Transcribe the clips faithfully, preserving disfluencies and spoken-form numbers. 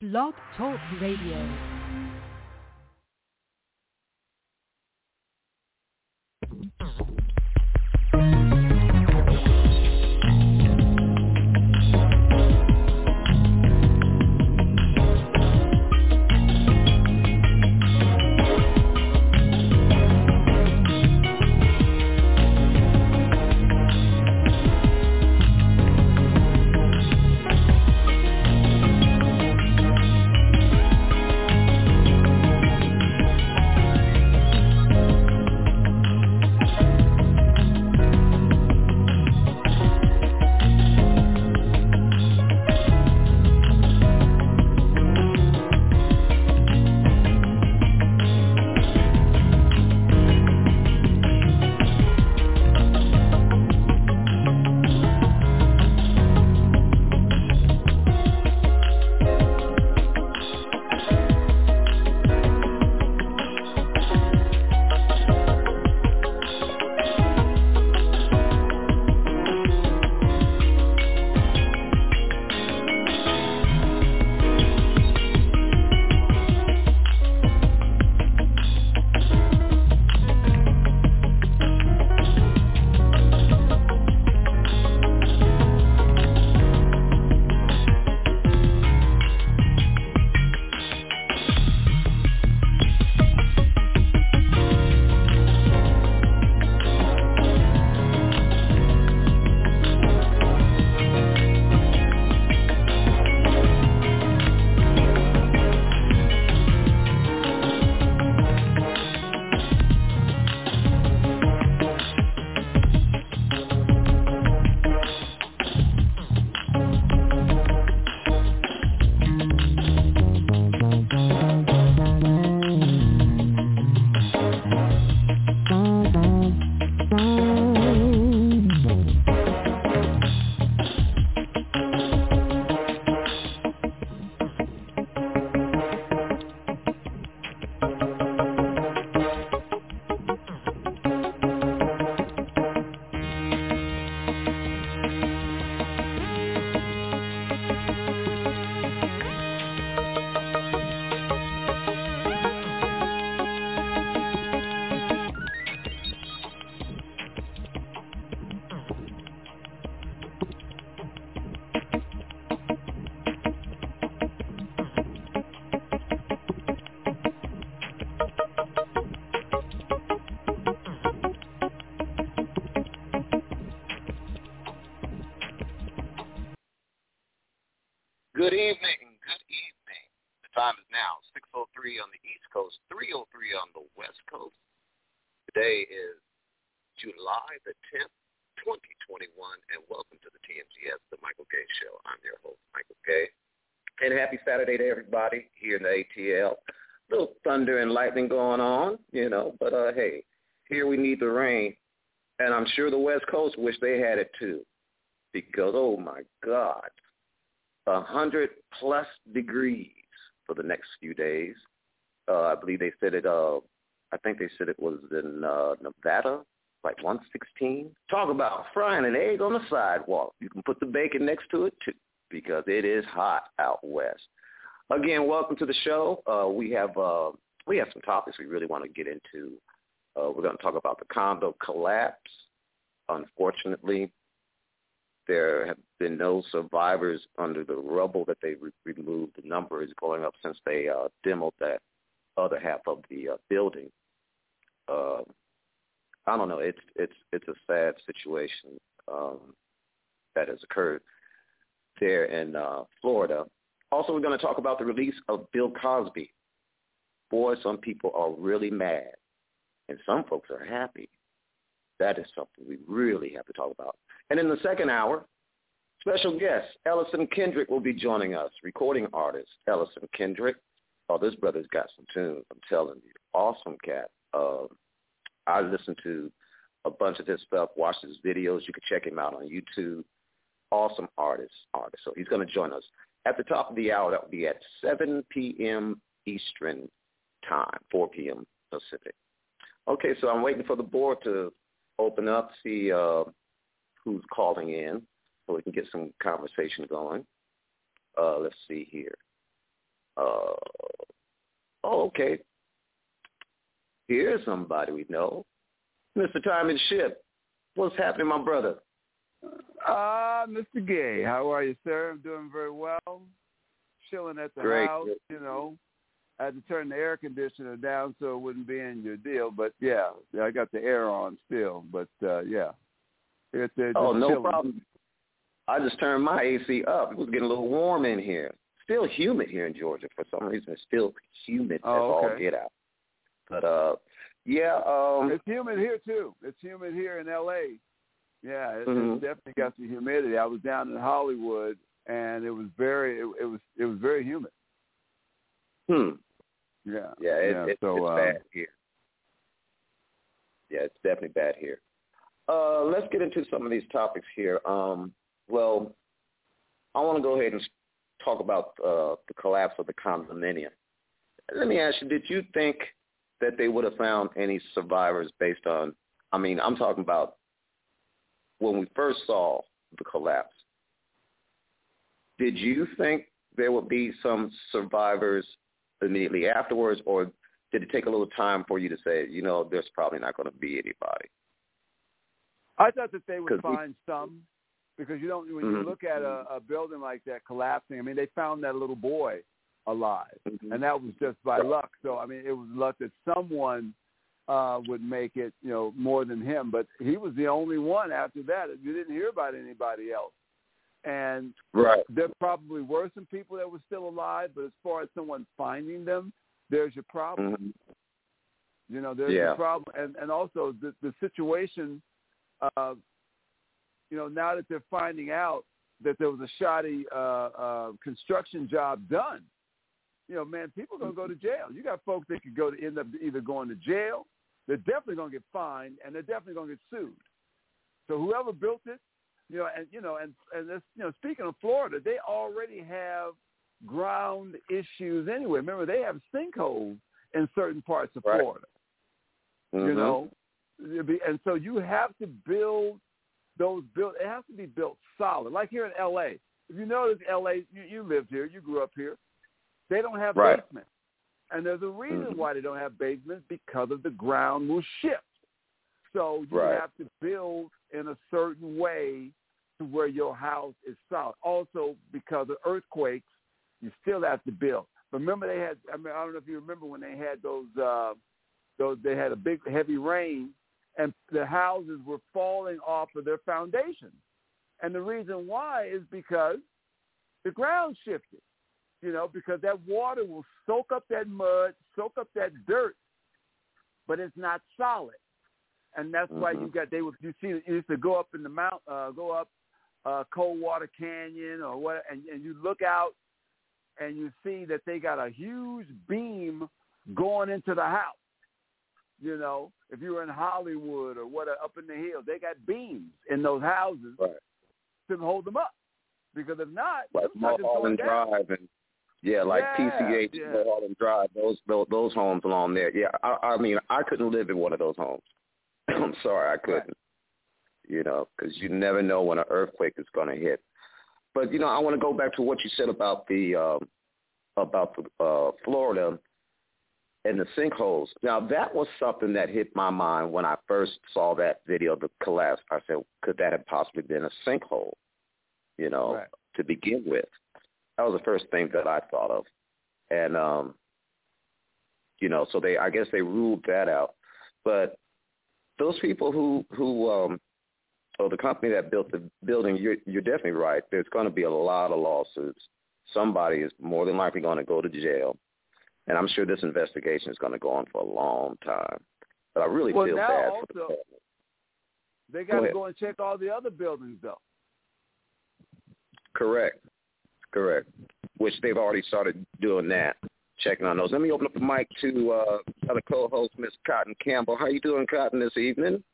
Blog Talk Radio. Good evening, good evening. The time is now six oh three on the East Coast, three oh three on the West Coast. Today is July the tenth, twenty twenty-one, and welcome to the T M G S, the Michael Gay Show. I'm your host, Michael Gay. And happy Saturday to everybody here in the A T L. Little thunder and lightning going on, you know, but uh, hey, here we need the rain. And I'm sure the West Coast wish they had it too, because, oh, my God. one hundred plus degrees for the next few days. Uh, I believe they said it, uh, I think they said it was in uh, Nevada, like one sixteen. Talk about frying an egg on the sidewalk. You can put the bacon next to it, too, because it is hot out west. Again, welcome to the show. Uh, we have uh, we have some topics we really want to get into. Uh, we're going to talk about the condo collapse. Unfortunately, there have been no survivors under the rubble that they re- removed. The number is going up since they uh, demoed that other half of the uh, building. Uh, I don't know. It's it's it's a sad situation um, that has occurred there in uh, Florida. Also, we're going to talk about the release of Bill Cosby. Boy, some people are really mad, and some folks are happy. That is something we really have to talk about. And in the second hour, special guest Ellison Kendrick will be joining us, recording artist Ellison Kendrick. Oh, this brother's got some tunes, I'm telling you. Awesome cat. Uh, I listened to a bunch of his stuff, watched his videos. You can check him out on YouTube. Awesome artist. artist. So he's going to join us at the top of the hour. That will be at seven p.m. Eastern time, four p.m. Pacific. Okay, so I'm waiting for the board to open up, see uh, who's calling in so we can get some conversation going. Uh, let's see here. Okay. Here's somebody we know. Mister Time and Ship. What's happening, my brother? Ah, uh, Mister Gay, how are you, sir? I'm doing very well. Chilling at the Great. house, you know. I had to turn the air conditioner down so it wouldn't be in your deal. But, yeah, I got the air on still. But, uh, yeah. It's, it's oh, no chilling. problem. I just turned my A C up. It was getting a little warm in here. Still humid here in Georgia. For some reason, it's still humid oh, as okay. all get out. But, uh, yeah. Um, it's humid here, too. It's humid here in L A Yeah, it, mm-hmm. it's definitely got some humidity. I was down in Hollywood, and it was very, it, it was, it was very humid. Hmm. Yeah. Yeah, it, yeah it, so, it's um, bad here. Yeah, it's definitely bad here. Uh, let's get into some of these topics here. Um, well, I want to go ahead and talk about uh, the collapse of the condominium. Let me ask you, did you think that they would have found any survivors based on, I mean, I'm talking about when we first saw the collapse. Did you think there would be some survivors immediately afterwards, or did it take a little time for you to say, you know, there's probably not going to be anybody? I thought that they would find we, some, because you don't when mm-hmm. you look at a, a building like that collapsing. I mean, they found that little boy alive, mm-hmm. and that was just by luck. So I mean, it was luck that someone uh, would make it, you know, more than him. But he was the only one. After that, you didn't hear about anybody else. And right. there probably were some people that were still alive, but as far as someone finding them, there's your problem. Mm-hmm. You know, there's yeah. your problem, and and also the the situation. Uh, you know, now that they're finding out that there was a shoddy uh, uh, construction job done, you know, man, people are going to go to jail. You got folks that could go to end up either going to jail, they're definitely going to get fined, and they're definitely going to get sued. So whoever built it, you know, and you know, and and this, you know, speaking of Florida, they already have ground issues anyway. Remember, they have sinkholes in certain parts of right. Florida. Mm-hmm. You know. And so you have to build those build. It has to be built solid. Like here in L A, if you notice, L A, you, you lived here, you grew up here. They don't have right. basements, and there's a reason mm-hmm. why they don't have basements, because of the ground will shift. So you right. have to build in a certain way to where your house is solid. Also, because of earthquakes, you still have to build. But remember, they had. I mean, I don't know if you remember when they had those. Uh, those they had a big heavy rain. And the houses were falling off of their foundations. And the reason why is because the ground shifted, you know, because that water will soak up that mud, soak up that dirt, but it's not solid. And that's mm-hmm. why you got, they would, you see, you used to go up in the mount, uh, go up uh, Coldwater Canyon or what, and, and you look out and you see that they got a huge beam going into the house. You know, if you were in Hollywood or what, up in the hills, they got beams in those houses right. to hold them up. Because if not, like Mulholland Drive and yeah, like yeah, P C H, yeah. Mulholland Drive, those, those those homes along there. Yeah, I, I mean, I couldn't live in one of those homes. I'm sorry, I couldn't. Right. You know, because you never know when an earthquake is going to hit. But you know, I want to go back to what you said about the um, about the uh, Florida. And the sinkholes. Now, that was something that hit my mind when I first saw that video of the collapse. I said, could that have possibly been a sinkhole, you know, right. to begin with? That was the first thing that I thought of. And, um, you know, so they, I guess they ruled that out. But those people who, who um, or the company that built the building, you're, you're definitely right. There's going to be a lot of lawsuits. Somebody is more than likely going to go to jail. And I'm sure this investigation is going to go on for a long time. But I really well, feel now bad also, for the family. They got go to go and check all the other buildings, though. Correct. Correct. Which they've already started doing that, checking on those. Let me open up the mic to uh, other co-host, Miss Cotton Campbell. How you doing, Cotton, this evening?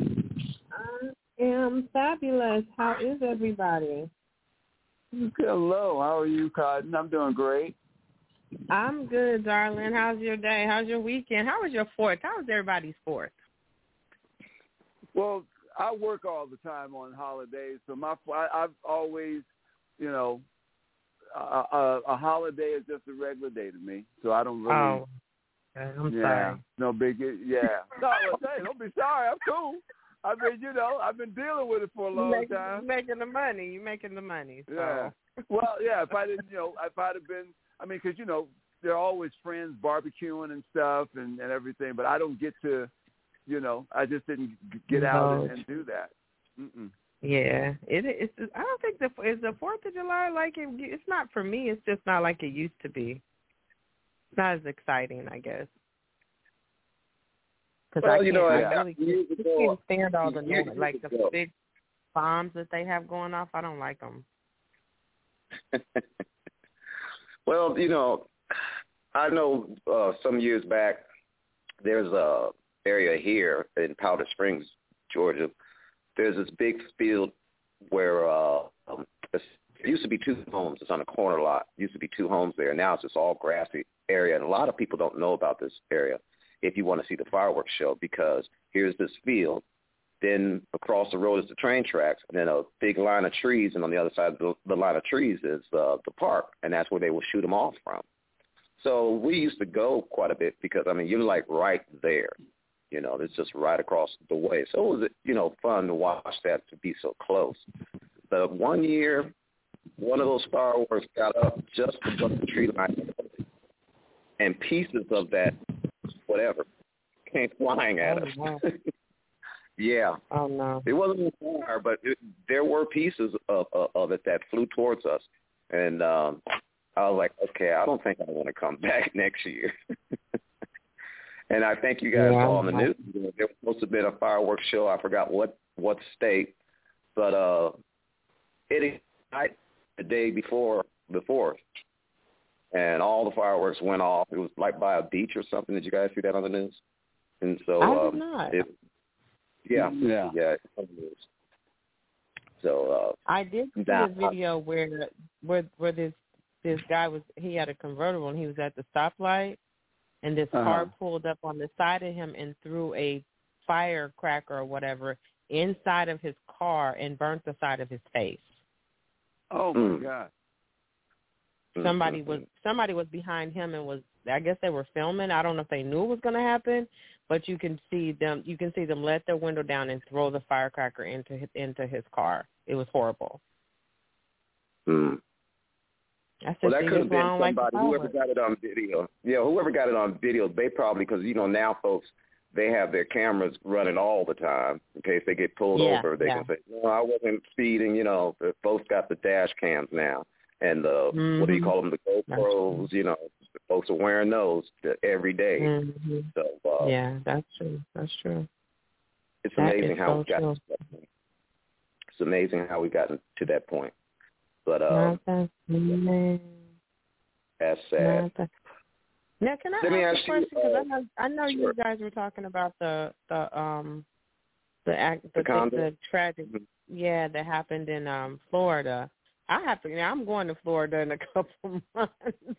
I am fabulous. How is everybody? Hello. How are you, Cotton? I'm doing great. I'm good, darling. How's your day? How's your weekend? How was your fourth? How was everybody's fourth? Well, I work all the time on holidays, so my I, I've always, you know, a, a, a holiday is just a regular day to me. So I don't really, oh. I'm yeah, sorry. no big, yeah. No, well, hey, don't be sorry. I'm cool. I mean, you know, I've been dealing with it for a long you make, time. You're making the money. You're making the money. So. Yeah. Well, yeah. If I didn't, you know, if I'd have been, I mean, because you know, they're always friends barbecuing and stuff and, and everything, but I don't get to, you know, I just didn't get no. out and, and do that. Mm-mm. Yeah, it, it's. I don't think the is the Fourth of July like it. It's not for me. It's just not like it used to be. It's not as exciting, I guess. Because Well, I you can't. know, I yeah, really years I ago, can't stand all the years noise, like the ago. big bombs that they have going off. I don't like them. Well, you know, I know uh, some years back there's a area here in Powder Springs, Georgia. There's this big field where uh, um, there used to be two homes. It's on a corner lot. There used to be two homes there. Now it's just all grassy area, and a lot of people don't know about this area if you want to see the fireworks show, because here's this field. Then across the road is the train tracks, and then a big line of trees, and on the other side of the, the line of trees is uh, the park, and that's where they will shoot them off from. So we used to go quite a bit because, I mean, you're like right there. You know, it's just right across the way. So it was, you know, fun to watch that, to be so close. But one year, one of those fireworks got up just above the tree line, and pieces of that, whatever, came flying at oh, us. No. Yeah. Oh no. It wasn't far, but it, there were pieces of, of, of it that flew towards us. And um, I was like, okay, I don't think I want to come back next year. And I think you guys yeah, saw on the news, there was supposed to have been a fireworks show. I forgot what, what state, but uh, it ignited the day before the fourth, and all the fireworks went off. It was like by a beach or something. Did you guys see that on the news? And so I um, did not. It, yeah, Yeah, yeah. So uh, I did see that, a video where where where this this guy was. He had a convertible and he was at the stoplight, and this Uh-huh. car pulled up on the side of him and threw a firecracker or whatever inside of his car and burnt the side of his face. Oh my Mm. God. Somebody mm-hmm. was somebody was behind him and was, I guess they were filming. I don't know if they knew it was going to happen, but you can see them. You can see them let their window down and throw the firecracker into his, into his car. It was horrible. Mm. I said, Well, that "See, could have that's why I been don't like the somebody, whoever fireworks." got it on video. Yeah, whoever got it on video, they probably, because, you know, now folks, they have their cameras running all the time in case they get pulled Yeah, over. They yeah. can say, no, I wasn't speeding. You know, the folks got the dash cams now. And the, Mm-hmm. what do you call them, the GoPros, you know, the folks are wearing those every day. Mm-hmm. So uh, Yeah, that's true. That's true. it's That amazing is how so we got true. to that point. It's amazing how we got to that point. But uh, Not that, that's sad. not that. Now, can I Let me ask ask a you, question? Because uh, I know I know sure. you guys were talking about the the um the act the The the, condo? the tragic Mhm. yeah that happened in um Florida. I have to. Now, I'm going to Florida in a couple months.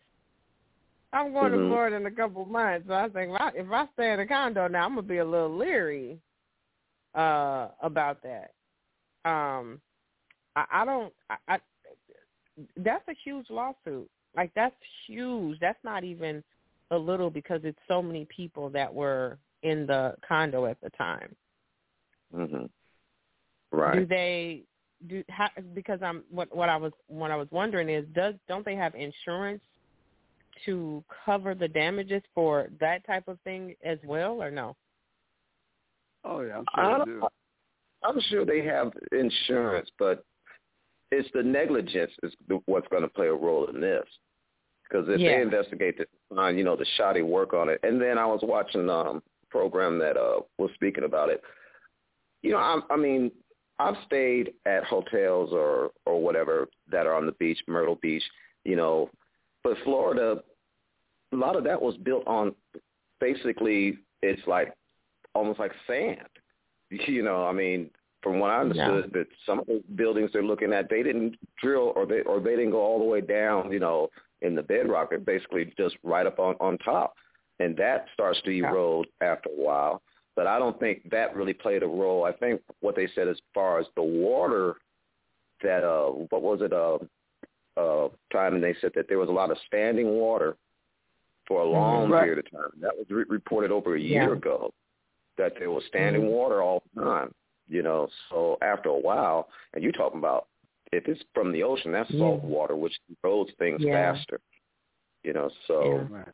I'm going Mhm. to Florida in a couple months. So I think if I, if I stay in a condo now, I'm gonna be a little leery uh, about that. Um, I, I don't. I, I that's a huge lawsuit. Like, that's huge. That's not even a little, because it's so many people that were in the condo at the time. Mhm. Right. Do they do how, because I'm what what I was what I was wondering is, does don't they have insurance to cover the damages for that type of thing as well, or no? Oh yeah, I'm I sure they don't- do. I'm sure they have insurance, but it's the negligence is the- what's going to play a role in this. Because if Yeah. they investigate this, uh, you know, the shoddy work on it. And then I was watching um, a program that uh, was speaking about it. You know, I, I mean, I've stayed at hotels or, or whatever that are on the beach, Myrtle Beach, you know, but Florida, a lot of that was built on basically it's like almost like sand. You know, I mean, from what I understood, No. that some of the buildings they're looking at, they didn't drill or they or they didn't go all the way down, you know, in the bedrock. They're basically just right up on, on top. And that starts to erode after a while. But I don't think that really played a role. I think what they said as far as the water that, uh, what was it, uh, uh, time, and they said that there was a lot of standing water for a long right. period of time. That was re- reported over a year Yeah. ago that there was standing mm-hmm. water all the time, you know. So after a while, and you're talking about if it's from the ocean, that's yeah. salt water, which controls things yeah. faster, you know. So yeah.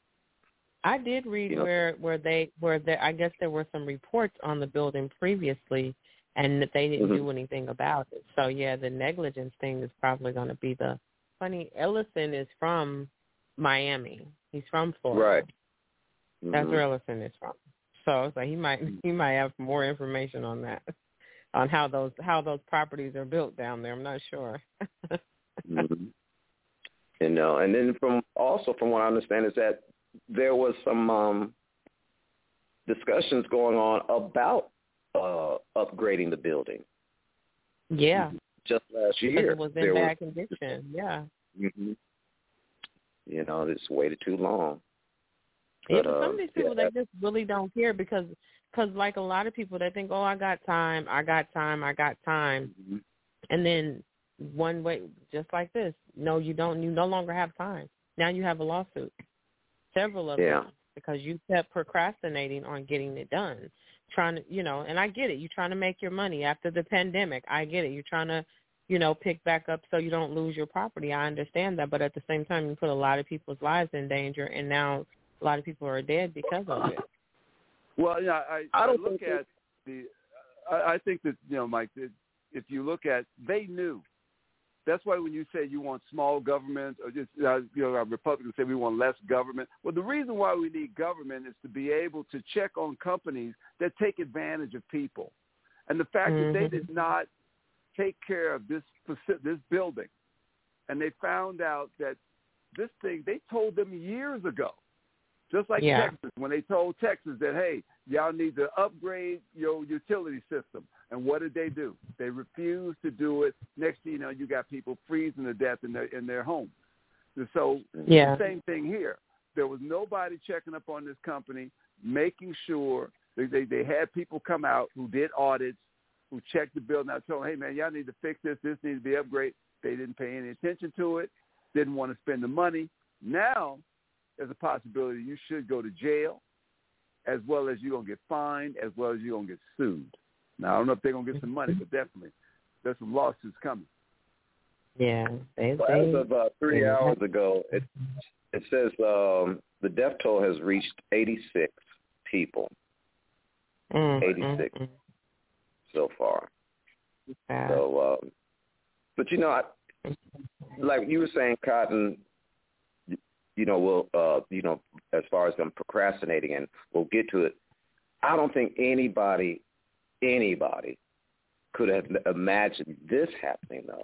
I did read you know, where where they where there I guess there were some reports on the building previously, and that they didn't mm-hmm. do anything about it. So yeah, the negligence thing is probably going to be the funny. Ellison is from Miami. He's from Florida. Right. Mm-hmm. That's where Ellison is from. So so he might he might have more information on that, on how those how those properties are built down there. I'm not sure. mm-hmm. You know, and then from also from what I understand is that there was some um, discussions going on about uh, upgrading the building. Yeah. Just last year. It was in there bad was, condition, yeah. Mm-hmm. You know, it's waited too long. Yeah, But, but some uh, of these people, yeah. they just really don't care because, cause like a lot of people, they think, oh, I got time, I got time, I got time. Mm-hmm. And then one way, just like this, no, you don't, you no longer have time. Now you have a lawsuit. Several of yeah. them, because you kept procrastinating on getting it done. Trying to, you know, and I get it. You're trying to make your money after the pandemic. I get it. You're trying to, you know, pick back up so you don't lose your property. I understand that. But at the same time, you put a lot of people's lives in danger, and now a lot of people are dead because of it. Well, yeah, I, I don't I look think at the. I, I think that you know, Mike. That if you look at, they knew. That's why when you say you want small government, or just uh, you know, Republicans say we want less government. Well, the reason why we need government is to be able to check on companies that take advantage of people, and the fact mm-hmm. that they did not take care of this this building, and they found out that this thing they told them years ago. Just like yeah. Texas, when they told Texas that, hey, y'all need to upgrade your utility system. And what did they do? They refused to do it. Next thing you know, you got people freezing to death in their in their homes. And so yeah. the same thing here. There was nobody checking up on this company, making sure they, they, they had people come out who did audits, who checked the building out, told them, hey, man, y'all need to fix this. This needs to be upgraded. They didn't pay any attention to it, didn't want to spend the money. Now, there's a possibility you should go to jail, as well as you're going to get fined, as well as you're going to get sued. Now, I don't know if they're going to get some money, but definitely there's some lawsuits coming. Yeah. They, well, they, as of uh, three they, hours ago, it, it says um, the death toll has reached eighty-six people. mm, eighty-six mm, mm. so far. Yeah. So, um, but, you know, I, like you were saying, Cotton, you know, we'll, uh, you know, as far as them procrastinating, and we'll get to it. I don't think anybody, anybody could have imagined this happening, though.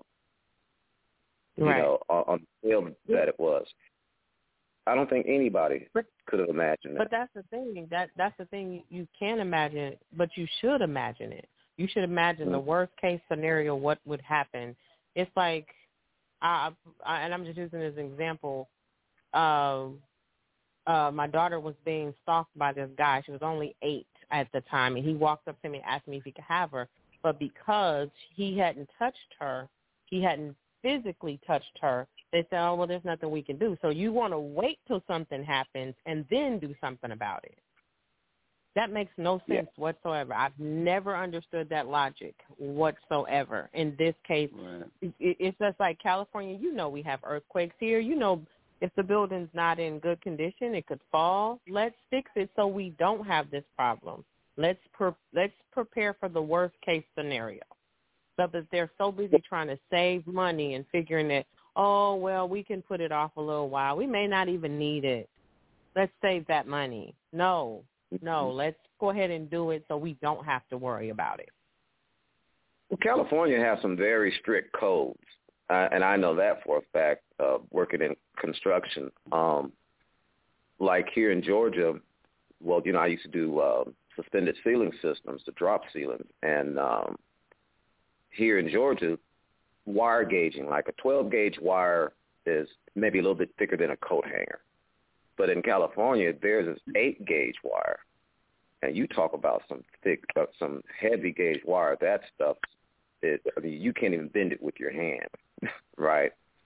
Right. You know, on, on the scale that it was. I don't think anybody but, could have imagined that. But that's the thing. That that's the thing. You can imagine it, but you should imagine it. You should imagine mm-hmm. the worst case scenario. What would happen? It's like, I, I and I'm just using this as an example. Uh, uh, my daughter was being stalked by this guy. She was only eight at the time, and he walked up to me and asked me if he could have her. But because he hadn't touched her, he hadn't physically touched her, they said, oh, well, there's nothing we can do. So you want to wait till something happens and then do something about it. That makes no sense yeah. whatsoever. I've never understood that logic whatsoever. In this case, right. it, it's just like California. You know we have earthquakes here. You know if the building's not in good condition, it could fall. Let's fix it so we don't have this problem. Let's pre- let's prepare for the worst case scenario. But they're so busy trying to save money and figuring that, oh, well, we can put it off a little while. We may not even need it. Let's save that money. No, no, let's go ahead and do it so we don't have to worry about it. Well, California has some very strict codes, uh, and I know that for a fact, uh, working in construction. Um, like here in Georgia, well, you know, I used to do uh, suspended ceiling systems, the drop ceilings, and um, here in Georgia, wire gauging, like a twelve-gauge wire is maybe a little bit thicker than a coat hanger. But in California, there's this eight-gauge wire. And you talk about some thick, uh, some heavy-gauge wire. That stuff, it, I mean, you can't even bend it with your hand, right?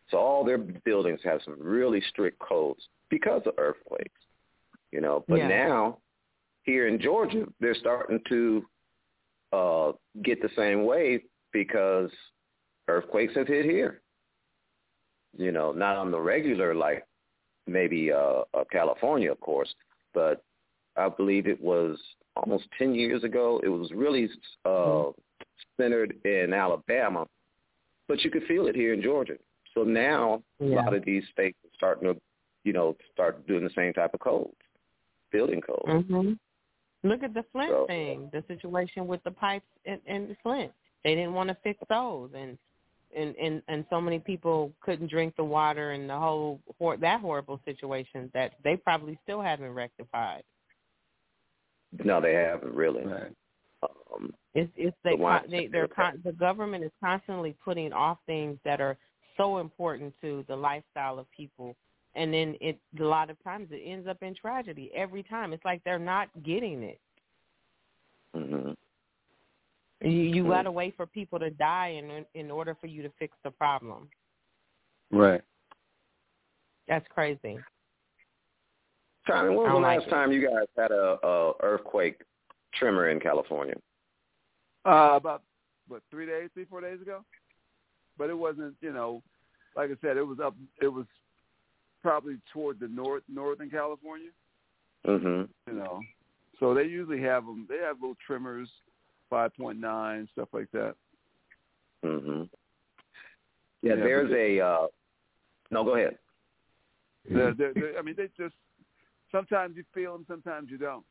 So all their buildings have some really strict codes because of earthquakes, you know. But yeah. now here in Georgia, they're starting to uh, get the same way because earthquakes have hit here. You know, not on the regular like maybe uh, uh, California, of course, but I believe it was almost ten years ago. It was really uh, mm-hmm. centered in Alabama, but you could feel it here in Georgia. So now yeah. a lot of these states are starting to, you know, start doing the same type of codes, building codes. Mm-hmm. Look at the Flint so, thing, the situation with the pipes in, in the Flint. They didn't want to fix those, and and, and and so many people couldn't drink the water, and the whole hor- that horrible situation that they probably still haven't rectified. No, they haven't really. Right. Um, it's it's they, the they they're con- the government is constantly putting off things that are so important to the lifestyle of people, and then it a lot of times it ends up in tragedy every time. It's like they're not getting it. Mm-hmm. You you got to wait for people to die in in order for you to fix the problem. Right. That's crazy. Tommy, when was the last like time you guys had a, a earthquake tremor in California? Uh, about what three days, three four days ago. But it wasn't, you know, like I said, it was up. It was probably toward the north, northern California. Mhm. You know, so they usually have them. They have little tremors, five point nine, stuff like that. Mhm. Yeah, yeah, there's they, a. Uh, no, go ahead. They're, they're, they're, I mean, they just sometimes you feel them, sometimes you don't.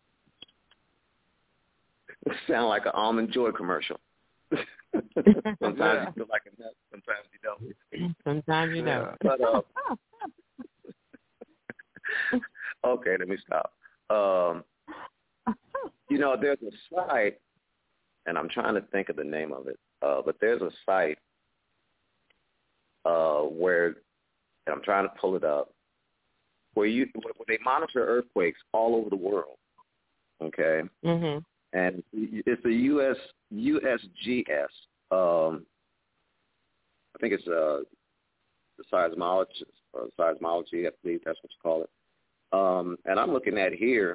Sound like an Almond Joy commercial. Sometimes yeah. you feel like a nut, sometimes you don't. Sometimes you yeah. don't. But, uh, okay, let me stop. Um, you know, there's a site, and I'm trying to think of the name of it, uh, but there's a site uh, where, and I'm trying to pull it up, where you where they monitor earthquakes all over the world. Okay. Mhm. And it's a U S U S G S. Um, I think it's uh, the seismologist or seismology. I believe that's what you call it. Um, and I'm looking at here.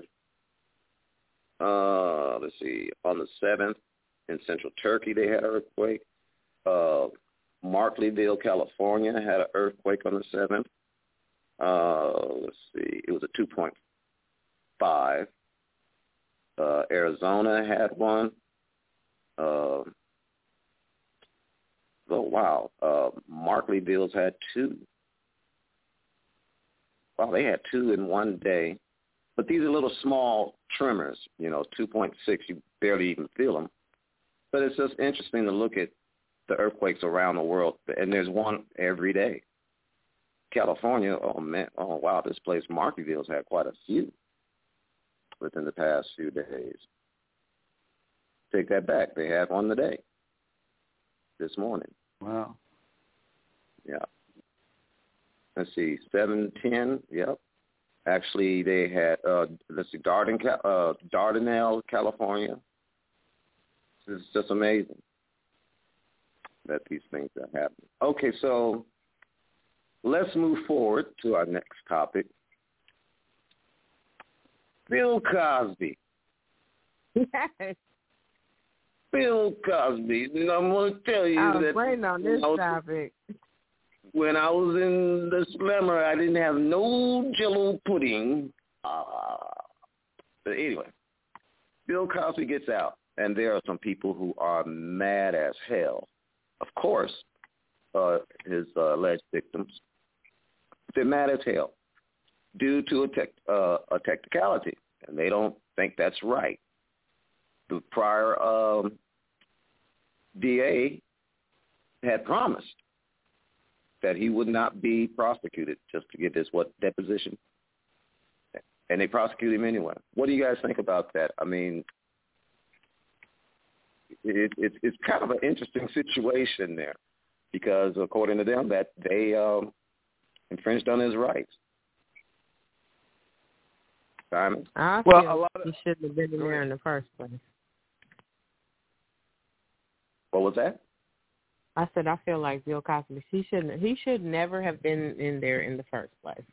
Uh, let's see. On the seventh in central Turkey, they had an earthquake. Uh, Markleeville, California, had an earthquake on the seventh. Uh, let's see. It was a two point five. Uh, Arizona had one. Uh, oh, wow. Uh, Markleeville's had two. Wow, they had two in one day. But these are little small tremors, you know, two point six. You barely even feel them. But it's just interesting to look at the earthquakes around the world. And there's one every day. California, oh, man, oh, wow, this place, Markleeville's had quite a few within the past few days. Take that back. They had one today, this morning. Wow. Yeah. Let's see, seven ten, yep. Actually, they had, uh, let's see, Darden, uh, Dardanelle, California. It's just amazing that these things are happening. Okay, so let's move forward to our next topic. Bill Cosby. Yes. Bill Cosby. And I'm going to tell you I was that waiting on this was, topic. When I was in the slammer, I didn't have no Jell-O pudding. Uh, but anyway, Bill Cosby gets out, and there are some people who are mad as hell. Of course, uh, his uh, alleged victims. They're mad as hell due to a, tech, uh, a technicality, and they don't think that's right. The prior um, D A had promised that he would not be prosecuted just to get this what deposition, and they prosecute him anyway. What do you guys think about that? I mean, it, it, it's kind of an interesting situation there because according to them, that they um, infringed on his rights. Simon? I well, feel a lot of, he shouldn't have been in there in the first place. What was that? I said I feel like Bill Cosby. He shouldn't. He should never have been in there in the first place.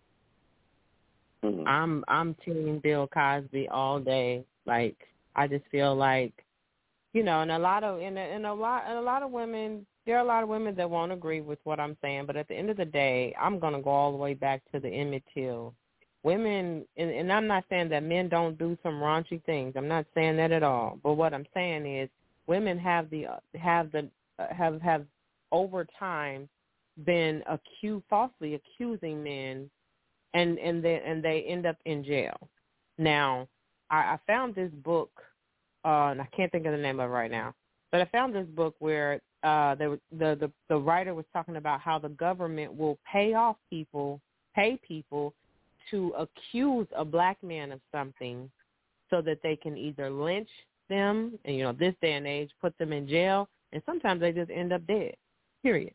Mm-hmm. I'm I'm team Bill Cosby all day. Like I just feel like, you know, and a lot of and a, and a lot and a lot of women. There are a lot of women that won't agree with what I'm saying, but at the end of the day, I'm gonna go all the way back to the Emmett Till. Women, and, and I'm not saying that men don't do some raunchy things. I'm not saying that at all. But what I'm saying is, women have the have the have have over time been accused, falsely accusing men, and and they and they end up in jail. Now, I, I found this book, uh, and I can't think of the name of it right now, but I found this book where uh, the, the the the writer was talking about how the government will pay off people, pay people to accuse a black man of something, so that they can either lynch them, and you know, this day and age, put them in jail, and sometimes they just end up dead. Period.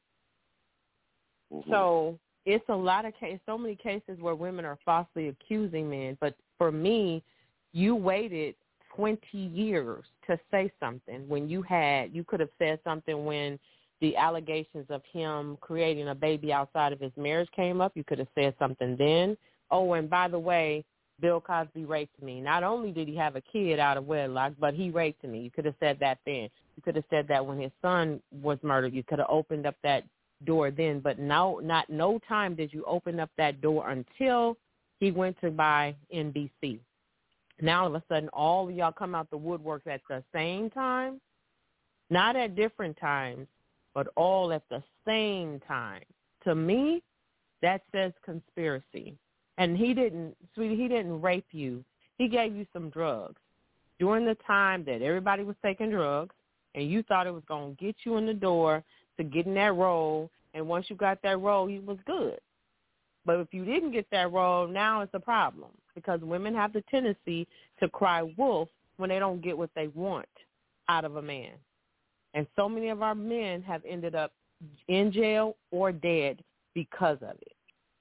Mm-hmm. So it's a lot of cases, so many cases where women are falsely accusing men. But for me, you waited twenty years to say something when you had, you could have said something when the allegations of him creating a baby outside of his marriage came up. You could have said something then. Oh, and by the way, Bill Cosby raped me. Not only did he have a kid out of wedlock, but he raped me. You could have said that then. You could have said that when his son was murdered. You could have opened up that door then. But no, not no time did you open up that door until he went to buy N B C. Now all of a sudden, all of y'all come out the woodworks at the same time, not at different times, but all at the same time. To me, that says conspiracy. And he didn't, sweetie, he didn't rape you. He gave you some drugs during the time that everybody was taking drugs, and you thought it was going to get you in the door to get in that role, and once you got that role, you was good. But if you didn't get that role, now it's a problem, because women have the tendency to cry wolf when they don't get what they want out of a man. And so many of our men have ended up in jail or dead because of it.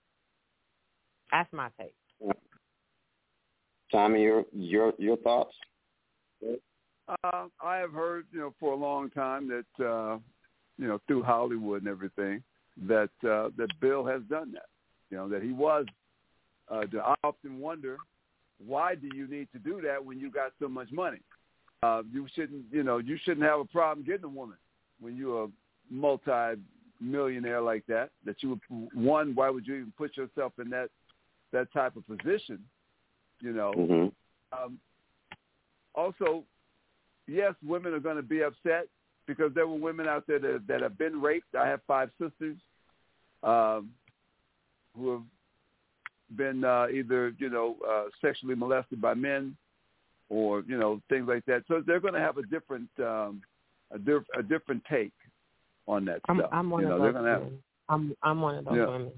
That's my take. Tommy, your your your thoughts? Uh, I have heard, you know, for a long time that, uh, you know, through Hollywood and everything, that uh, that Bill has done that. You know, that he was. Uh, I often wonder, why do you need to do that when you got so much money? Uh, you shouldn't, you know, you shouldn't have a problem getting a woman when you're a multi-millionaire like that. That you would, one, why would you even put yourself in that that type of position? You know. Mm-hmm. Um, also, yes, women are going to be upset because there were women out there that, that have been raped. I have five sisters um, who have been uh, either, you know, uh, sexually molested by men, or, you know, things like that. So they're going to have a different, um, a, diff- a different take on that I'm, stuff. I'm one you of know, those they're women. have, I'm I'm one of those yeah. women.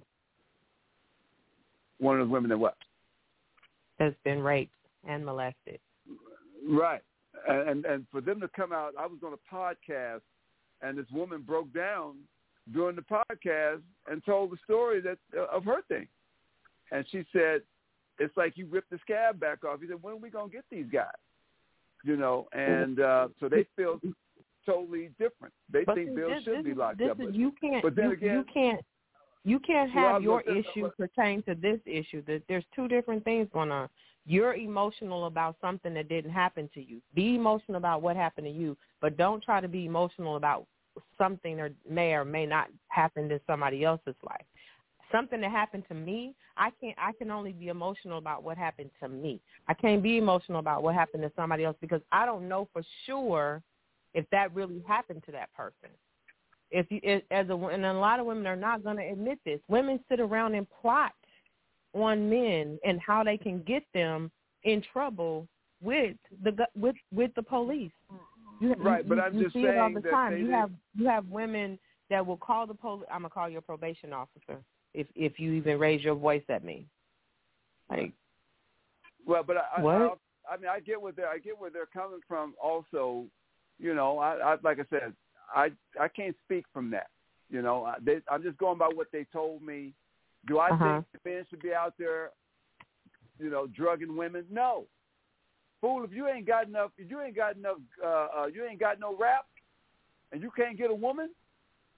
One of those women that what? That's been raped and molested. Right. And and for them to come out, I was on a podcast, and this woman broke down during the podcast and told the story that uh, of her thing. And she said, it's like you ripped the scab back off. He said, when are we going to get these guys? You know, and uh, so they feel totally different. They but think see, Bill this, should this be locked is, up. Is, But, you can't, but then you, again, you can't, you can't have well, your saying, issue pertain to this issue. There's two different things going on. You're emotional about something that didn't happen to you. Be emotional about what happened to you, but don't try to be emotional about something that may or may not happen to somebody else's life. Something that happened to me, I can't. I can only be emotional about what happened to me. I can't be emotional about what happened to somebody else because I don't know for sure if that really happened to that person. If you, it, as a, and a lot of women are not going to admit this. Women sit around and plot on men and how they can get them in trouble with the with with the police. You, right, you, but I'm you just see saying it all the that time. they You didn't... have you have women that will call the police. I'm gonna call your probation officer if if you even raise your voice at me. Like, well, but I, what? I, I mean, I get where they're I get where they're coming from. Also, you know, I, I like I said, I I can't speak from that. You know, I, they, I'm just going by what they told me. Do I uh-huh. think men should be out there, you know, drugging women? No, fool. If you ain't got enough, if you ain't got enough, uh, uh, you ain't got no rap, and you can't get a woman,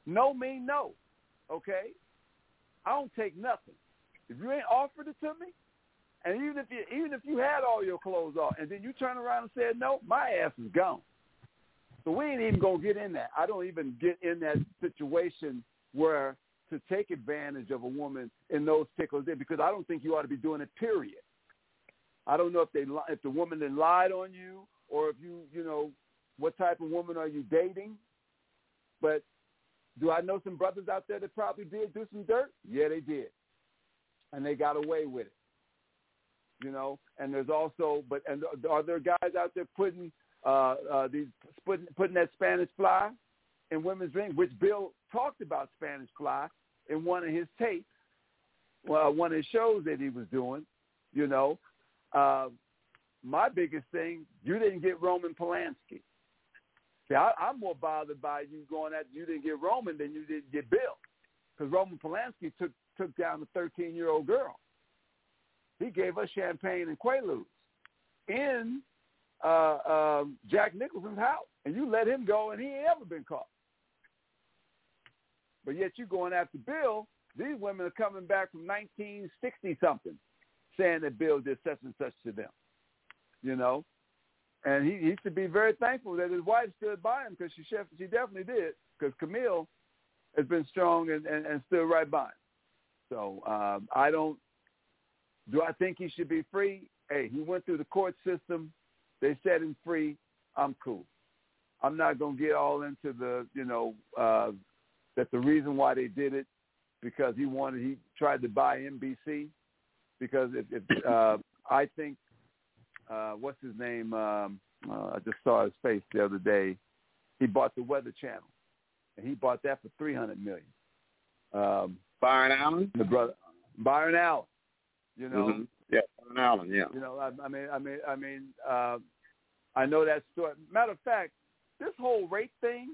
no mean no, okay? I don't take nothing. If you ain't offered it to me, and even if you even if you had all your clothes off, and then you turn around and said no, my ass is gone. So we ain't even gonna get in that. I don't even get in that situation where to take advantage of a woman in those particular days, because I don't think you ought to be doing it. Period. I don't know if they if the woman then lied on you, or if you you know what type of woman are you dating. But do I know some brothers out there that probably did do some dirt? Yeah, they did, and they got away with it. You know, and there's also, but and are there guys out there putting uh, uh, these putting putting that Spanish fly in women's rings, which Bill talked about Spanish fly in one of his tapes, well, one of his shows that he was doing. You know, uh, my biggest thing, you didn't get Roman Polanski. See, I, I'm more bothered by you going at you didn't get Roman than you didn't get Bill, because Roman Polanski took took down a thirteen-year-old girl. He gave us champagne and Quaaludes in uh, um, Jack Nicholson's house, and you let him go, and he ain't ever been caught. But yet you going after Bill. These women are coming back from nineteen sixty something, saying that Bill did such and such to them. You know, and he, he should be very thankful that his wife stood by him, because she she definitely did. Because Camille has been strong and, and, and stood right by him. So um, I don't. Do I think he should be free? Hey, he went through the court system. They set him free. I'm cool. I'm not going to get all into the, you know, uh, that the reason why they did it because he wanted, he tried to buy N B C. Because if, if uh, I think, uh, what's his name? Um, uh, I just saw his face the other day. He bought the Weather Channel, and he bought that for three hundred million dollars. Um, Byron Allen, the brother, Byron Allen. You know, mm-hmm. yeah, Byron Allen, yeah. You know, I, I mean, I mean, I mean, uh, I know that story. Matter of fact, this whole rape thing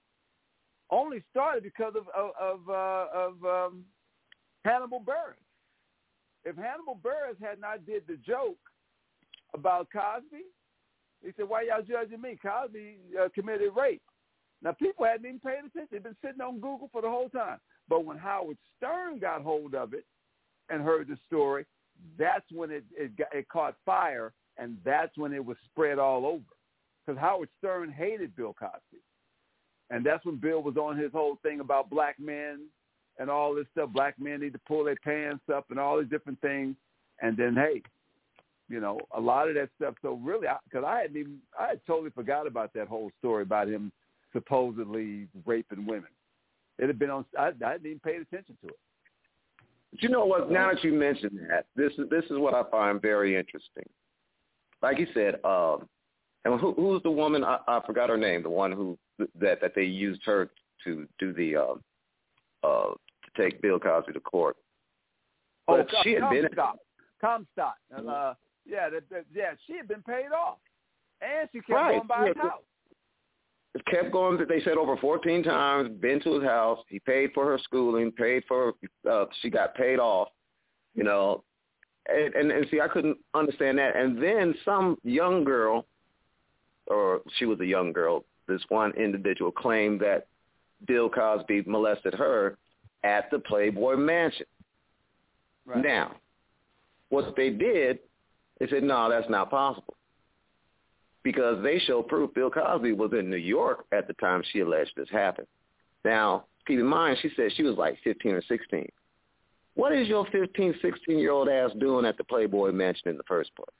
only started because of of of, uh, of um, Hannibal Buress. If Hannibal Buress had not did the joke about Cosby, he said, "Why y'all judging me? Cosby uh, committed rape." Now people hadn't even paid attention; they've been sitting on Google for the whole time. But when Howard Stern got hold of it and heard the story, that's when it it, got, it caught fire, and that's when it was spread all over. Because Howard Stern hated Bill Cosby, and that's when Bill was on his whole thing about black men and all this stuff. Black men need to pull their pants up and all these different things. And then, hey, you know, a lot of that stuff. So really, because I, I hadn't even, I had totally forgot about that whole story about him supposedly raping women. It had been on. I, I hadn't even paid attention to it. But you know what? Now that you mentioned that, this is this is what I find very interesting. Like you said, um, and who, who's the woman? I, I forgot her name. The one who that that they used her to do the uh, uh, to take Bill Cosby to court. But oh, she had been Comstock. Uh, yeah, that, that, yeah, she had been paid off, and she kept right. going by yeah, his house. It kept going. They said over fourteen times. Been to his house. He paid for her schooling. Paid for. Uh, she got paid off. You know, and, and and see, I couldn't understand that. And then some young girl, or she was a young girl. This one individual claimed that Bill Cosby molested her at the Playboy Mansion. Right. Now, what they did, they said, no, that's not possible. Because they show proof Bill Cosby was in New York at the time she alleged this happened. Now, keep in mind, she said she was like fifteen or sixteen. What is your fifteen, sixteen-year-old ass doing at the Playboy Mansion in the first place?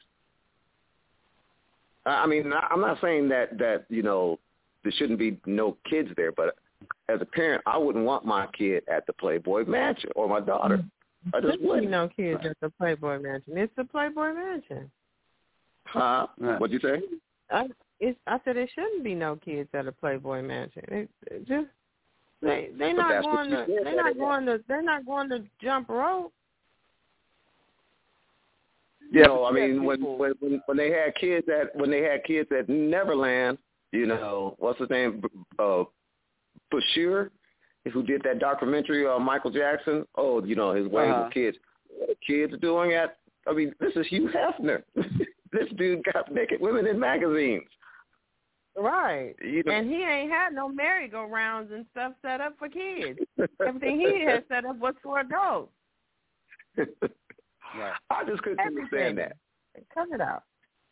I mean, I'm not saying that, that you know, there shouldn't be no kids there, but as a parent, I wouldn't want my kid at the Playboy Mansion or my daughter. I just wouldn't. No kids at the Playboy Mansion. It's the Playboy Mansion. Huh? What'd you say? I, it's, I said there shouldn't be no kids at a Playboy Mansion. It, it just they they not going to they're not going to they're not going to jump rope. Yeah, no, I mean when, when when they had kids at when they had kids at Neverland, you know, what's his name, uh, Bashir, who did that documentary on Michael Jackson. Oh, you know, his ways uh-huh. with kids. What are kids doing at? I mean, this is Hugh Hefner. This dude got naked women in magazines. Right. You know, and he ain't had no merry-go-rounds and stuff set up for kids. Everything he had set up was for adults. Right. I just couldn't Everything. understand that. Cut it out.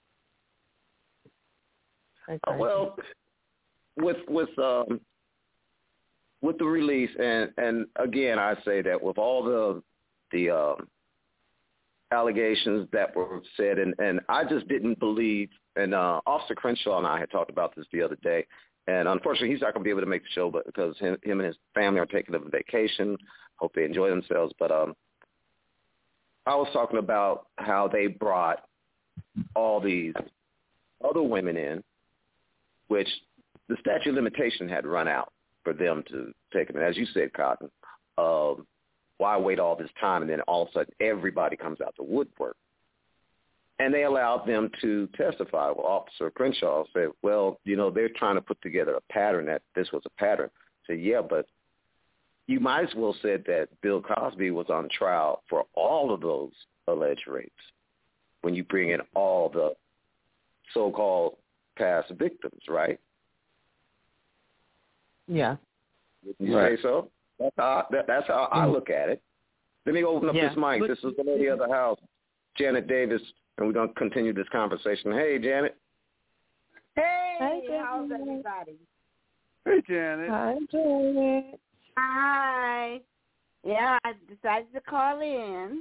Uh, well, with with um, with the release, and, and again, I say that with all the the um, allegations that were said, and, and I just didn't believe. And uh, Officer Crenshaw and I had talked about this the other day, and unfortunately, he's not going to be able to make the show, but because him, him and his family are taking a vacation. Hope they enjoy themselves. But um, I was talking about how they brought all these other women in, which the statute of limitation had run out for them to take them. And as you said, Cotton, um, why wait all this time and then all of a sudden everybody comes out the woodwork? And they allowed them to testify. Well, Officer Crenshaw said, well, you know, they're trying to put together a pattern that this was a pattern. I said, yeah, but you might as well said that Bill Cosby was on trial for all of those alleged rapes when you bring in all the so-called past victims, right? Yeah. Wouldn't you Right. say so? That's how, that, that's how I look at it. Let me open up Yeah. this mic. This is the lady of the house, Janet Davis, and we're going to continue this conversation. Hey, Janet. Hey, Hey, how's Janet. everybody? Hey, Janet. Hi, Janet. Hi. Yeah, I decided to call in.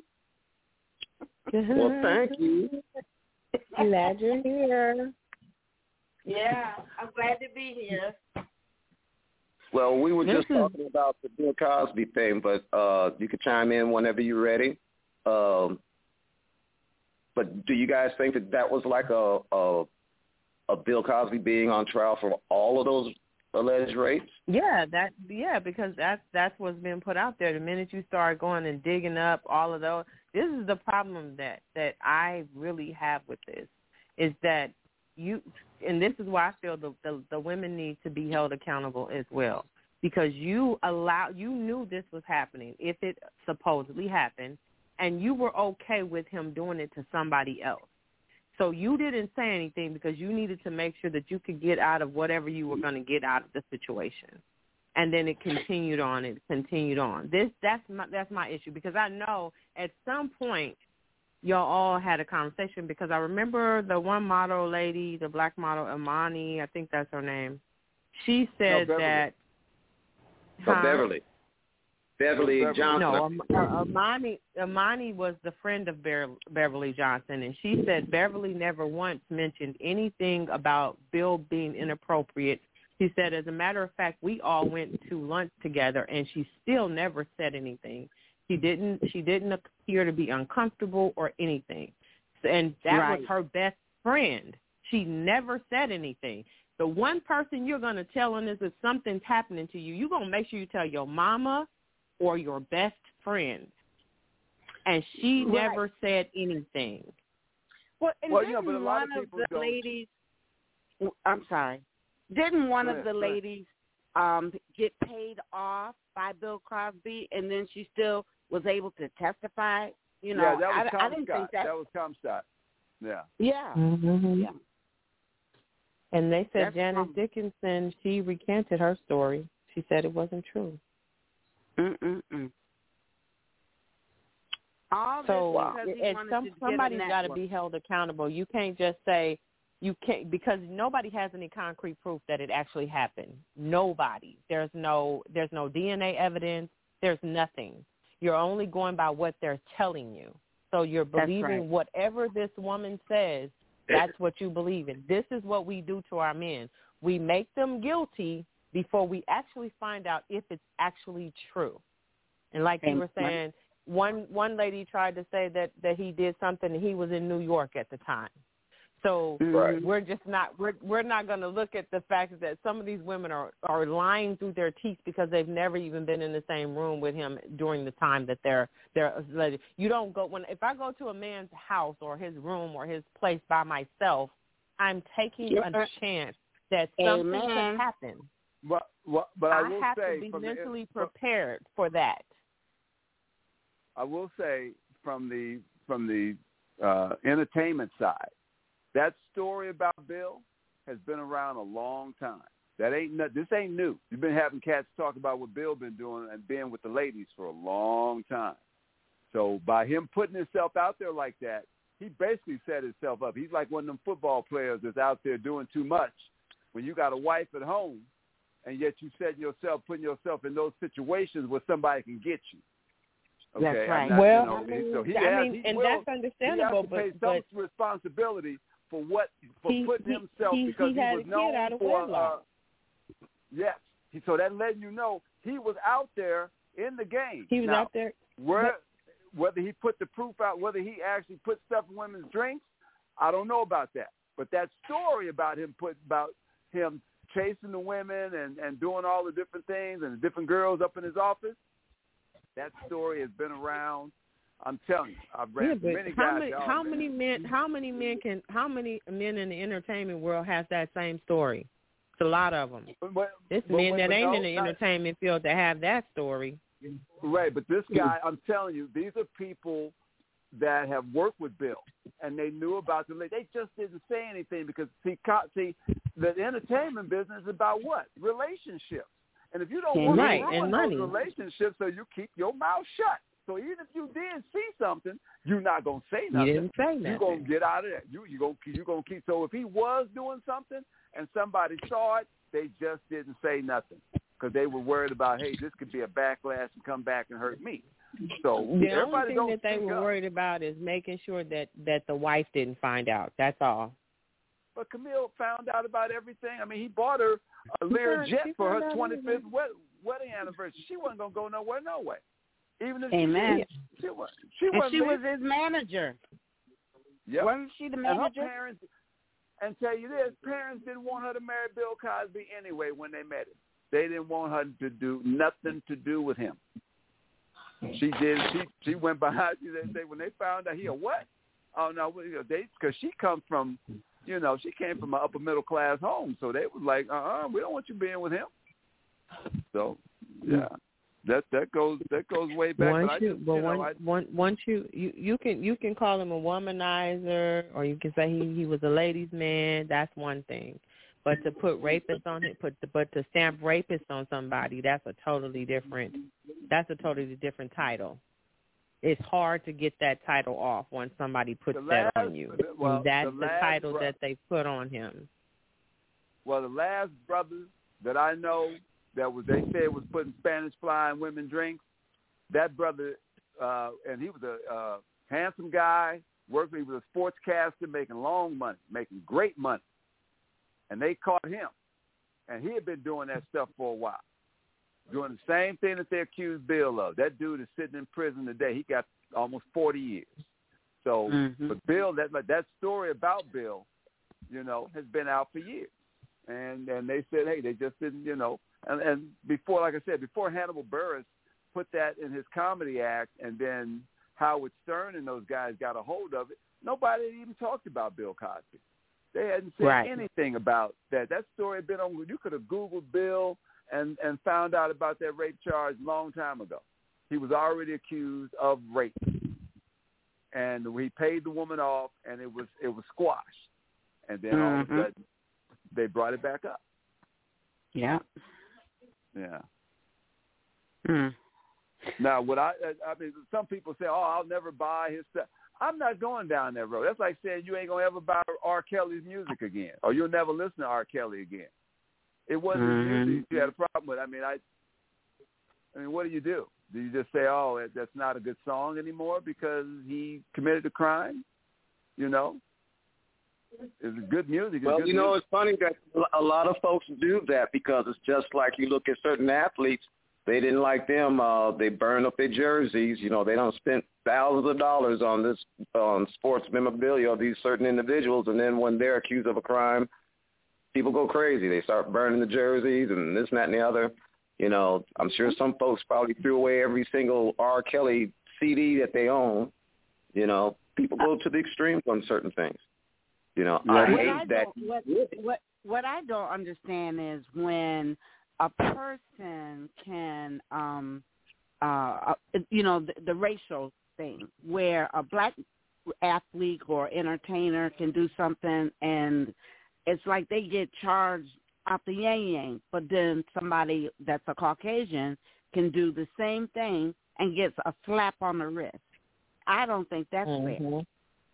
Well, thank you. Glad you're here. Yeah, I'm glad to be here. Well, we were just This is- talking about the Bill Cosby thing, but uh, you could chime in whenever you're ready. Um, but do you guys think that that was like a, a a Bill Cosby being on trial for all of those alleged rapes? Yeah, that yeah, because that's that's what's been put out there. The minute you start going and digging up all of those, this is the problem that that I really have with this, is that you, and this is why I feel the the, the women need to be held accountable as well, because you allow you knew this was happening if it supposedly happened, and you were okay with him doing it to somebody else. So you didn't say anything because you needed to make sure that you could get out of whatever you were going to get out of the situation. And then it continued on. It continued on. This that's my that's my issue, because I know at some point y'all all had a conversation, because I remember the one model lady, the black model, Imani, I think that's her name. She said No, that. Oh, Huh? Beverly. Beverly Beverly. Johnson. No, Am- uh, Imani, Imani was the friend of Bear- Beverly Johnson, and she said Beverly never once mentioned anything about Bill being inappropriate. She said, as a matter of fact, we all went to lunch together, and she still never said anything. She didn't. She didn't appear to be uncomfortable or anything, and that Right. was her best friend. She never said anything. The one person you're going to tell on this, if something's happening to you, you're going to make sure you tell your mama or your best friend. And she Right. never said anything. Well, and Well, didn't yeah, but a lot one of of people the don't- ladies, I'm sorry, didn't one Go of ahead, the go ahead. ladies um, get paid off by Bill Cosby, and then she still was able to testify? You know, yeah, that was I, I didn't Comstock. think that. That was Comstock. Yeah. Yeah, Mm-hmm. yeah. And they said That's Janice wrong. Dickinson, she recanted her story. She said it wasn't true. Mm-mm-mm. All this So because he and wanted some, to get somebody's a got to network. be held accountable. You can't just say you can't, because nobody has any concrete proof that it actually happened. Nobody. There's no there's no D N A evidence. There's nothing. You're only going by what they're telling you. So you're That's believing right. whatever this woman says. That's what you believe in. This is what we do to our men. We make them guilty before we actually find out if it's actually true. And like you were saying, one one lady tried to say that, that he did something and he was in New York at the time. So Right. we're just not we're we're not going to look at the fact that some of these women are, are lying through their teeth because they've never even been in the same room with him during the time that they're they're alleged. You don't go when if I go to a man's house or his room or his place by myself, I'm taking a chance that something Amen. could happen. But, but, but I, I will have say to be from mentally the, prepared for that. I will say from the from the uh, entertainment side, that story about Bill, has been around a long time. That ain't not, this ain't new. You've been having cats talk about what Bill been doing and being with the ladies for a long time. So by him putting himself out there like that, he basically set himself up. He's like one of them football players that's out there doing too much. When you got a wife at home, and yet you set yourself, putting yourself in those situations where somebody can get you. Okay? That's right. Not, well, you know, I mean, so he I has, mean he and will, that's understandable, he has to pay but, some but responsibility for what for he, putting he, himself he, because he, he, had was a known kid out of for. wedlock. Uh, yes, he, so that letting you know he was out there in the game. He was now, out there. Where, whether he put the proof out, whether he actually put stuff in women's drinks, I don't know about that. But that story about him put about him chasing the women and, and doing all the different things and the different girls up in his office, that story has been around. I'm telling you, I've read Yeah, but many how guys. many oh, how man. many men how many men can how many men in the entertainment world has that same story? It's a lot of them. But, but, There's but, men but, that but ain't no, in the not, entertainment field that have that story. Right, but this guy, I'm telling you, these are people that have worked with Bill, and they knew about the. They just didn't say anything because see, see, the entertainment business is about what? Relationships. And if you don't want Right, to ruin and those money. relationships, so you keep your mouth shut. So even if you did see something, you're not gonna say nothing. You didn't say nothing. You're gonna get out of there. You you gonna you gonna keep. So if he was doing something and somebody saw it, they just didn't say nothing because they were worried about, hey, this could be a backlash and come back and hurt me. So The everybody only thing don't that they speak were up. worried about is making sure that, that the wife didn't find out. That's all. But Camille found out about everything. I mean, he bought her a Lear found- jet she for found her out twenty-fifth everything. wed- wedding anniversary. She wasn't gonna go nowhere, no way. Even if Amen. she, she, was, she And wasn't. she was leaving. his manager. Yep. Wasn't she the And her manager? parents, and tell you this, parents didn't want her to marry Bill Cosby anyway when they met him. They didn't want her to do nothing to do with him. She did. She she went behind. She they, they when they found out he a what? Oh no, you know, they because she comes from, you know, she came from an upper middle class home, so they was like, uh, uh-uh, uh, we don't want you being with him. So yeah, that that goes that goes way back. Once but I you, just, but you know, once, I, once, once you, you, you can you can call him a womanizer, or you can say he, he was a ladies' man. That's one thing. But to put rapist on it, put the, but to stamp rapist on somebody, that's a totally different. That's a totally different title. It's hard to get that title off once somebody puts The that last- on you. well, And that's the the last title bro- that they put on him. well, the last brothers that I know that was they said was putting Spanish fly in women drinks. That brother, uh, and he was a uh, handsome guy. Worked, he was a sportscaster, making long money, making great money. And they caught him, and he had been doing that stuff for a while, doing the same thing that they accused Bill of. That dude is sitting in prison today. He got almost forty years. So, Mm-hmm. but Bill, that that story about Bill, you know, has been out for years. And and they said, hey, they just didn't, you know, and, and before, like I said, before Hannibal Buress put that in his comedy act, and then Howard Stern and those guys got a hold of it, nobody had even talked about Bill Cosby. They hadn't said Right. anything about that. That story had been on. You could have Googled Bill and, and found out about that rape charge a long time ago. He was already accused of rape, and he paid the woman off, and it was it was squashed. And then all of Mhm. a sudden, they brought it back up. Yeah. Yeah. Hmm. Now, what I I mean, some people say, "Oh, I'll never buy his stuff." I'm not going down that road. That's like saying you ain't gonna ever buy R. Kelly's music again, or you'll never listen to R. Kelly again. It wasn't Mhm. his music you had a problem with. I mean, I, I mean, what do you do? Do you just say, "Oh, that- that's not a good song anymore because he committed a crime"? You know, it's good music. It's Well, good you know, music. it's funny that a lot of folks do that because it's just like you look at certain athletes. They didn't like them. Uh, they burned up their jerseys. You know, they don't spend thousands of dollars on this on sports memorabilia of these certain individuals, and then when they're accused of a crime, people go crazy. They start burning the jerseys and this and that and the other. You know, I'm sure some folks probably threw away every single R. Kelly C D that they own. You know, people go to the extremes on certain things. You know, Yeah, I but- What hate I that. don't, what, what what I don't understand is when a person can, um, uh, uh, you know, the, the racial thing, where a black athlete or entertainer can do something and it's like they get charged out the yang yang, but then somebody that's a Caucasian can do the same thing and gets a slap on the wrist. I don't think that's mm-hmm. fair.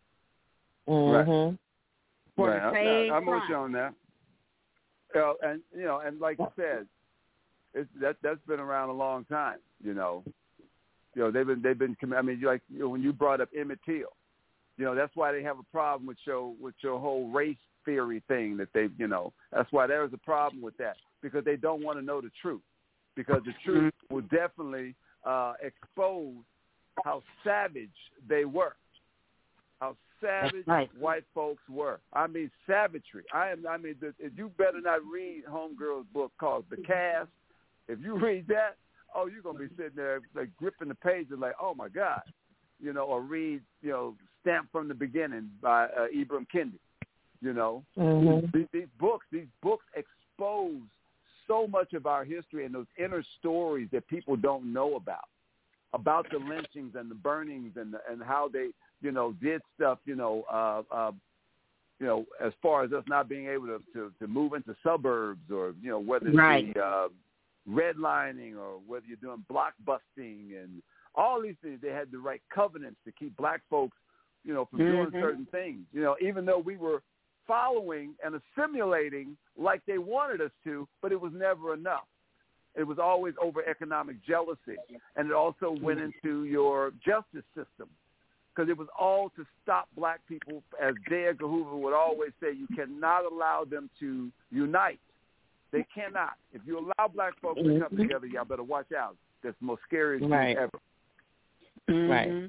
Mm-hmm. For right. the same I, I'm crime. with you on that. Uh, and you know, and like you said, it's, that that's been around a long time. You know, you know they've been they've been. I mean, like you know, when you brought up Emmett Till, you know that's why they have a problem with your with your whole race theory thing that they you know that's why there is a problem with that, because they don't want to know the truth, because the truth Mm-hmm. will definitely uh, expose how savage they were. How savage right. white folks were. I mean, savagery. I am. I mean, the, you better not read Homegirl's book called The Cast. If you read that, oh, you're gonna be sitting there like gripping the pages, like, oh my God, you know. Or read, you know, Stamped from the Beginning by uh, Ibram Kendi. You know, mm-hmm. these, these books. These books expose so much of our history and those inner stories that people don't know about, about the lynchings and the burnings and the, and how they, you know, did stuff, you know, uh, uh, you know, as far as us not being able to, to, to move into suburbs, or, you know, whether it's right. the uh, redlining or whether you're doing block busting and all these things. They had the right covenants to keep black folks, you know, from mm-hmm. doing certain things, you know, even though we were following and assimilating like they wanted us to, but it was never enough. It was always over economic jealousy, and it also went into your justice system, because it was all to stop black people. As J. Edgar Hoover would always say, you cannot allow them to unite. They cannot. If you allow black folks to come together, y'all better watch out. That's the most scariest right. thing ever. Mm-hmm. Right.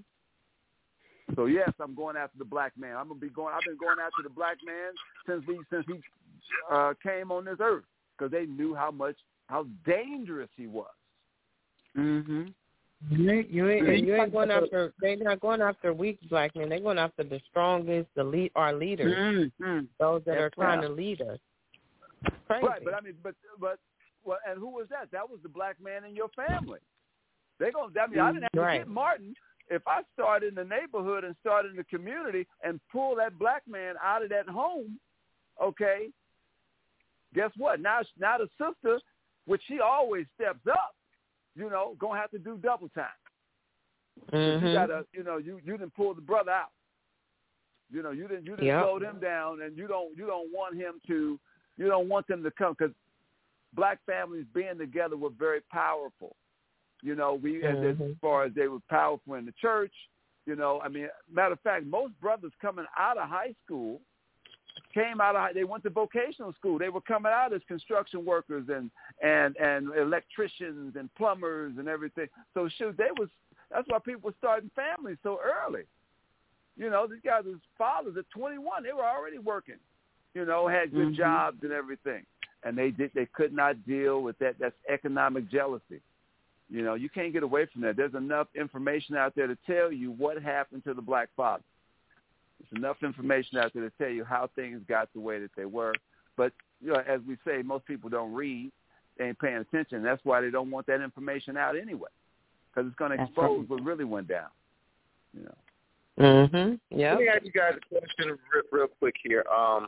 So yes, I'm going after the black man. I'm gonna be going. I've been going after the black man since we since he uh, came on this earth, because they knew how much how dangerous he was. Mm-hmm. You ain't, you ain't, you ain't going after. They're not going after weak black men. They're going after the strongest, the lead, our leaders, mm-hmm. those that are trying yeah. to lead us. Crazy. Right, but I mean, but but well, and who was that? That was the black man in your family. They gonna. I mean, I didn't have to right. get Martin. If I started in the neighborhood and started in the community and pull that black man out of that home, okay, guess what? Now, now the sister, which she always steps up, you know, gonna have to do double time. Mm-hmm. You gotta, you know, you you didn't pull the brother out. You know, you didn't you didn't yep. slow him down, and you don't you don't want him to, you don't want them to come, because black families being together were very powerful. You know, we mm-hmm. as, as far as they were powerful in the church. You know, I mean, matter of fact, most brothers coming out of high school came out of they went to vocational school. They were coming out as construction workers and and and electricians and plumbers and everything. So shoot, they was that's why people were starting families so early. You know, these guys was fathers at twenty-one. They were already working. You know, had good mm-hmm. jobs and everything, and they did. They could not deal with that. That's economic jealousy. You know, you can't get away from that. There's enough information out there to tell you what happened to the black father. There's enough information out there to tell you how things got the way that they were. But, you know, as we say, most people don't read. They ain't paying attention. That's why they don't want that information out anyway, because it's going to expose right. what really went down. You know. Mm-hmm. Yeah. Let me ask you guys a question real, real quick here. Um,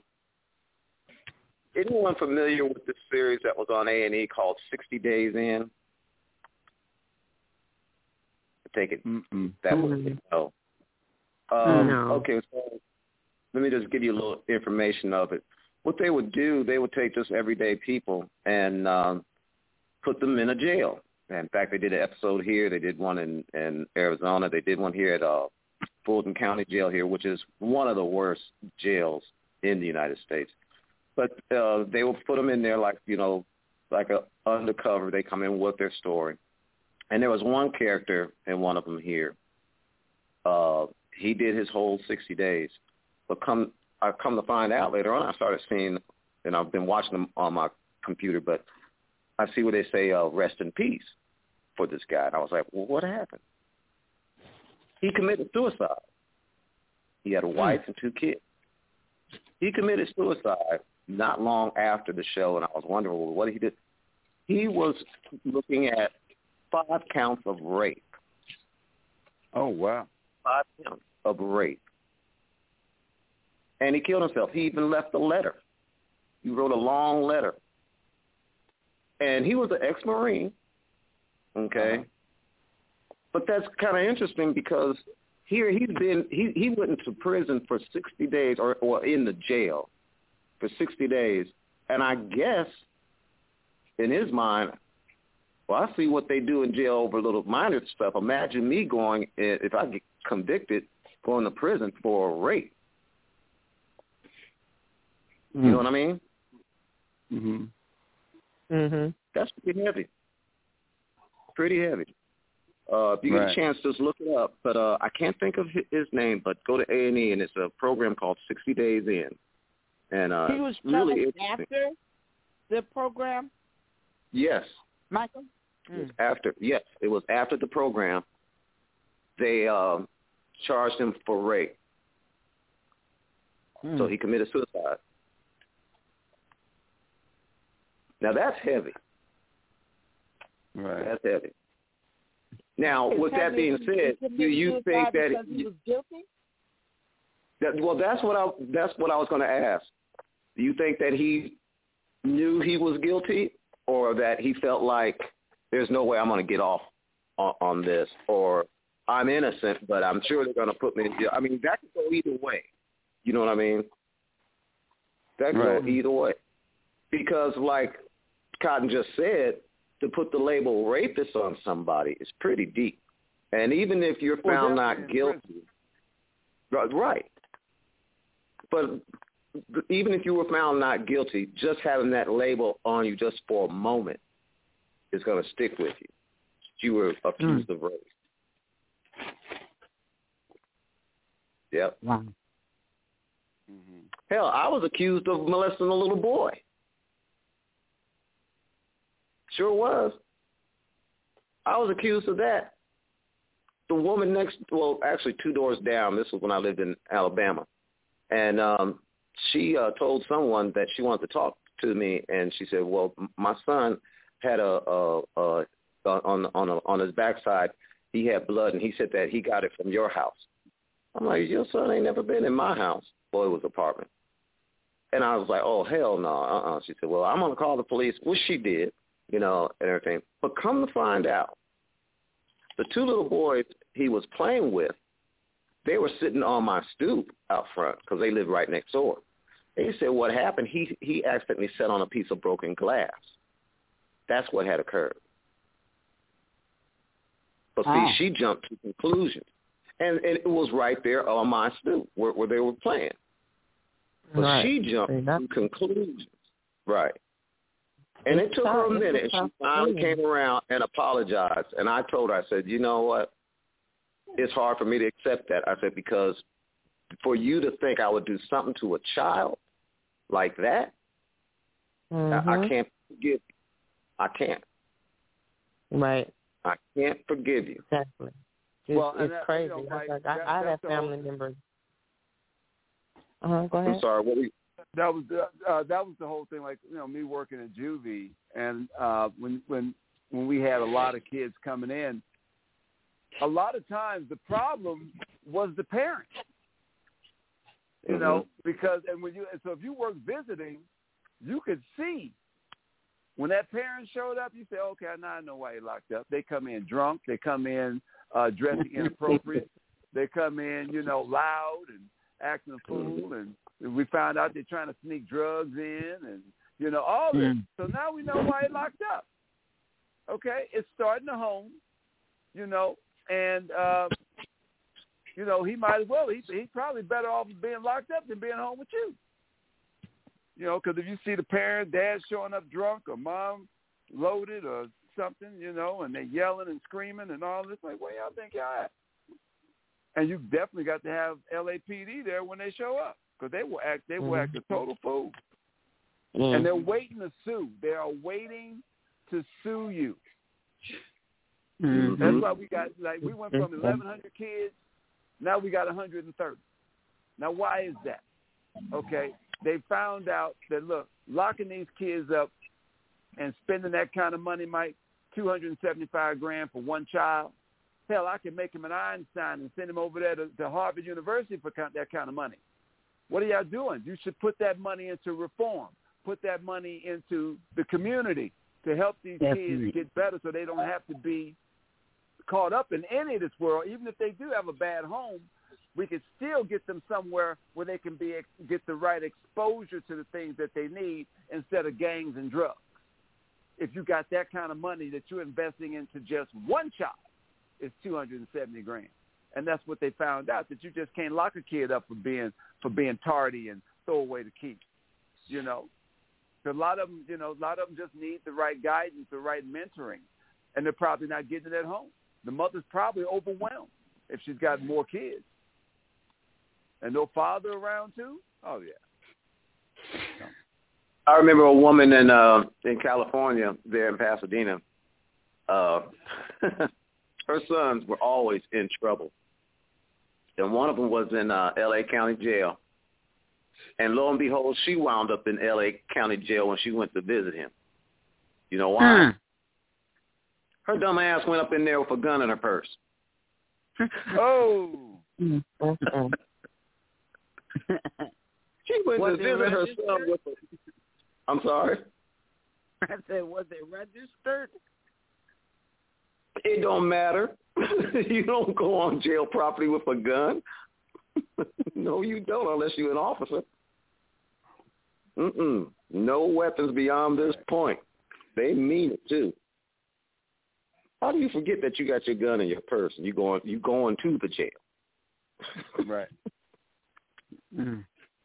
anyone familiar with this series that was on A and E called sixty days in? Take it Mm-mm. that way. No. Um, no. Okay, so let me just give you a little information of it. What they would do, they would take just everyday people and um, put them in a jail. In fact, they did an episode here. They did one in, in Arizona. They did one here at uh, Fulton County Jail here, which is one of the worst jails in the United States. But uh, they will put them in there like, you know, like a undercover. They come in with their story. And there was one character in one of them here. Uh, he did his whole sixty days. But come, I come to find out later on, I started seeing, and I've been watching them on my computer, but I see where they say, uh, rest in peace for this guy. And I was like, well, what happened? He committed suicide. He had a wife and two kids. He committed suicide not long after the show, and I was wondering, well, what he did. He was looking at five counts of rape. Oh, wow. Five counts of rape. And he killed himself. He even left a letter He wrote a long letter. And he was an ex-Marine, okay? Uh-huh. But that's kind of interesting because here he's been, he, he went into prison for sixty days or, or in the jail for sixty days. And I guess in his mind, well, I see what they do in jail over little minor stuff. Imagine me going, if I get convicted, going to prison for a rape. Mm. You know what I mean? Mm-hmm. Mm-hmm. That's pretty heavy. Pretty heavy. Uh, if you get right. a chance, just look it up. But uh, I can't think of his name, but go to A and E, and it's a program called sixty days in. And uh, he was really after the program? Yes. Michael? It was after, yes, it was after the program. They um, charged him for rape. Hmm. So he committed suicide. Now, that's heavy. Right. That's heavy. Now, with that being said, do you think that he was guilty? That, well, that's what I that's what I was going to ask. Do you think that he knew he was guilty, or that he felt like there's no way I'm going to get off on, on this, or I'm innocent, but I'm sure they're going to put me in jail? I mean, that could go either way. You know what I mean? That could right. go either way. Because, like Cotton just said, to put the label rapist on somebody is pretty deep. And even if you're found well, not guilty, right, right. But even if you were found not guilty, just having that label on you just for a moment is going to stick with you. You were accused mm. of rape. Yep. Wow. Mm-hmm. Hell, I was accused of molesting a little boy. Sure was. I was accused of that. The woman next, well, actually two doors down, this was when I lived in Alabama, and um, she uh, told someone that she wanted to talk to me, and she said, well, my son had a, a, a on on a, on his backside, he had blood, and he said that he got it from your house. I'm like, your son ain't never been in my house. Well, it was an apartment. And I was like, oh, hell no. Uh-uh. She said, well, I'm going to call the police, which she did, you know, and everything. But come to find out, the two little boys he was playing with, they were sitting on my stoop out front because they lived right next door. They said what happened, he, he accidentally sat on a piece of broken glass. That's what had occurred. But see, oh. she jumped to conclusions. And, and it was right there on my stoop where, where they were playing. But right. she jumped to conclusions. Right. And it took her a minute, and she finally came around and apologized. And I told her, I said, you know what? It's hard for me to accept that. I said, because for you to think I would do something to a child like that, mm-hmm. I, I can't forgive you. I can't. Right. I can't forgive you. Exactly. It's, well, it's that, crazy. You know, like, like, that, I, I have family members. Uh-huh, go ahead. I'm sorry. What were you? That was the, uh, that was the whole thing. Like, you know, me working at juvie, and uh, when when when we had a lot of kids coming in, a lot of times the problem was the parents. You mm-hmm. know, because and when you so if you work visiting, you could see when that parent showed up. You say, okay, now I know why he locked up. They come in drunk. They come in uh, dressing inappropriate. They come in, you know, loud and acting a fool, and we found out they're trying to sneak drugs in, and you know all this. Mm. So now we know why he locked up. Okay, it's starting to home, you know, and uh, you know he might as well. He he's probably better off being locked up than being home with you. You know, because if you see the parent, dad showing up drunk or mom loaded or something, you know, and they're yelling and screaming and all this, like, where y'all think y'all at? And you definitely got to have L A P D there when they show up, because they will act they will mm-hmm. act a total fool. Mm-hmm. And they're waiting to sue. They are waiting to sue you. Mm-hmm. That's why we got, like, we went from eleven hundred kids, now we got one hundred thirty. Now, why is that? Okay, they found out that, look, locking these kids up and spending that kind of money, Mike, two hundred seventy-five grand for one child. Hell, I can make him an Einstein and send him over there to, to Harvard University for that kind of money. What are y'all doing? You should put that money into reform. put that money into the community to help these Definitely. kids get better so they don't have to be caught up in any of this world. Even if they do have a bad home, we can still get them somewhere where they can be get the right exposure to the things that they need instead of gangs and drugs. If you got that kind of money that you're investing into just one child, it's two hundred seventy grand. And that's what they found out, that you just can't lock a kid up for being for being tardy and throw away the key. You know, a lot of them, you know, a lot of them just need the right guidance, the right mentoring, and they're probably not getting it at home. The mother's probably overwhelmed if she's got more kids, and no father around too. Oh yeah. I remember a woman in uh, in California, there in Pasadena. Uh, her sons were always in trouble, and one of them was in uh, L A County Jail. And lo and behold, she wound up in L A County Jail when she went to visit him. You know why? Hmm. Her dumb ass went up in there with a gun in her purse. Oh. Mm-hmm. She went Was to it visit her registered? son with a... I'm sorry? I said, was it registered? It don't matter. You don't go on jail property with a gun. No, you don't, unless you're an officer. Mm-mm. No weapons beyond this point. They mean it, too. How do you forget that you got your gun in your purse and you going you going to the jail? Right. Mm.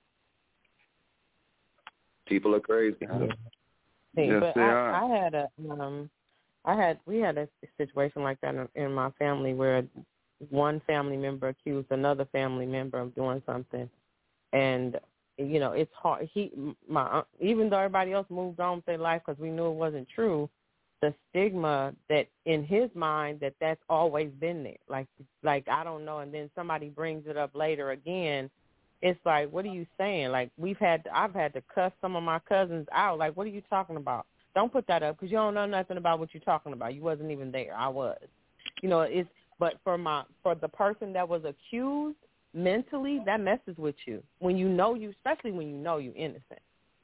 People are crazy. See, Yes, but they I, are. I had a um, I had we had a situation like that in, in my family where one family member accused another family member of doing something, and you know it's hard. He my even though everybody else moved on with their life because we knew it wasn't true, the stigma that in his mind that that's always been there. Like like I don't know, and then somebody brings it up later again. It's like, what are you saying? Like, we've had, I've had to cuss some of my cousins out. Like, what are you talking about? Don't put that up because you don't know nothing about what you're talking about. You wasn't even there. I was. You know, it's, but for my, for the person that was accused, mentally, that messes with you. When you know you, especially when you know you're innocent.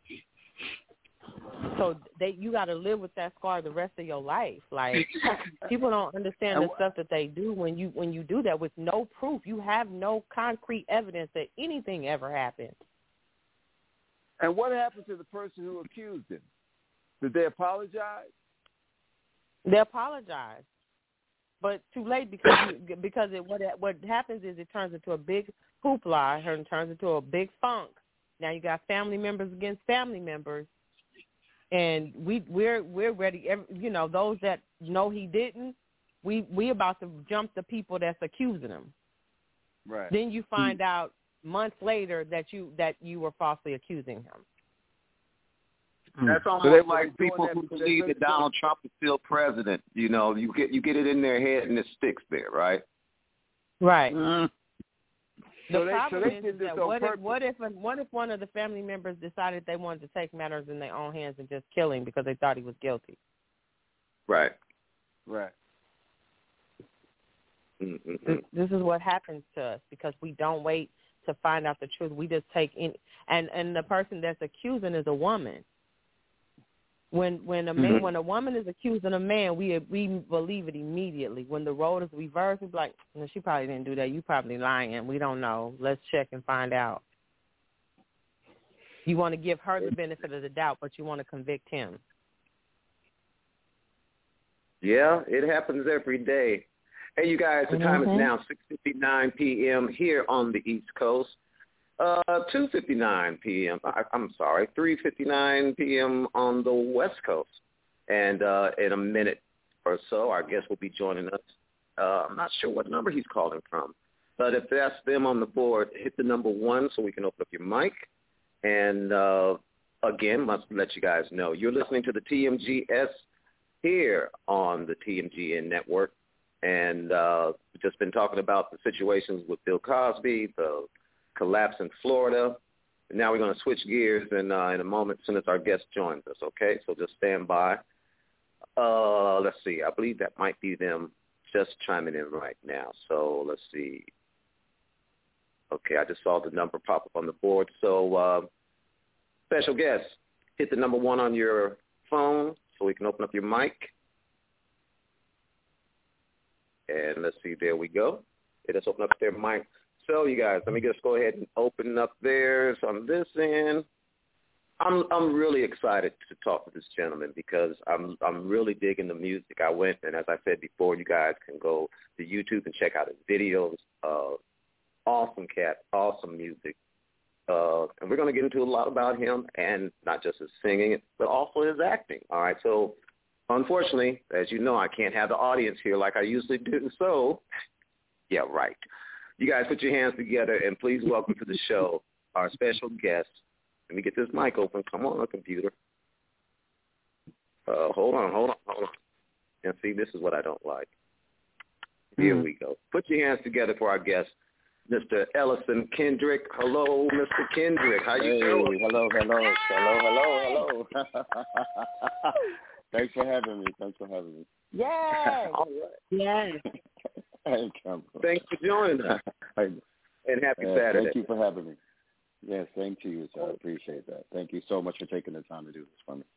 So they, you got to live with that scar the rest of your life. Like, people don't understand the stuff that they do when you when you do that with no proof. You have no concrete evidence that anything ever happened. And what happened to the person who accused him? Did they apologize? They apologize, but too late because you, because it, what what happens is it turns into a big hoopla. It turns into a big funk. Now you got family members against family members. And we we're we're ready. You know, those that know he didn't, we we about to jump the people that's accusing him. Right. Then you find out months later that you that you were falsely accusing him. That's almost So they- like they're doing people that who because believe they're- that Donald Trump is still president. You know, you get you get it in their head and it sticks there, right? Right. Mm. The So they- so problem they is, did is this that on what if purpose. what if what if one of the family members decided they wanted to take matters in their own hands and just kill him because they thought he was guilty? Right. Right. Mm-mm-mm. This, this is what happens to us because we don't wait to find out the truth. We just take in, and and the person that's accusing is a woman. When when a man Mm-hmm. when a woman is accusing a man, we we believe it immediately. When the role is reversed, we're like, no, she probably didn't do that. You probably lying. We don't know. Let's check and find out. You want to give her the benefit of the doubt, but you want to convict him. Yeah, it happens every day. Hey, you guys, the time Mhm. is now six fifty-nine p.m. here on the East Coast. Uh, two fifty-nine p.m. I, I'm sorry, three fifty-nine p.m. on the West Coast. And uh, in a minute or so, our guest will be joining us. Uh, I'm not sure what number he's calling from. But if that's them on the board, hit the number one so we can open up your mic. And, uh, again, must let you guys know, you're listening to the T M G S here on the T M G N network. And uh, we've just been talking about the situations with Bill Cosby, the collapse in Florida. And now we're going to switch gears in, uh, in a moment as soon as our guest joins us, okay? So just stand by. Uh, let's see. I believe that might be them just chiming in right now. So let's see. Okay, I just saw the number pop up on the board. So uh, special guest, hit the number one on your phone so we can open up your mic. And let's see, there we go. It just open up their mic. So, you guys, let me just go ahead and open up theirs on this end. I'm I'm really excited to talk to this gentleman because I'm I'm really digging the music. I went, and as I said before, you guys can go to YouTube and check out his videos. Uh, awesome cat, awesome music. Uh, and we're going to get into a lot about him and not just his singing, but also his acting. All right, so unfortunately, as you know, I can't have the audience here like I usually do. So, yeah, right. You guys put your hands together and please welcome to the show our special guest. Let me get this mic open. Come on, computer. Uh, hold on, hold on, hold on. And see, this is what I don't like. Here mm. we go. Put your hands together for our guest, Mister Ellison Kendrick. Hello, Mister Kendrick. How you hey, doing? Hello, hello, hello, hello, hello. Thanks for having me. Thanks for having me. Yay! All right. Yes. Hey, Thanks for joining us. And happy uh, Saturday. Thank you for having me. Yes, same to you, sir. I appreciate that. Thank you so much for taking the time to do this for me.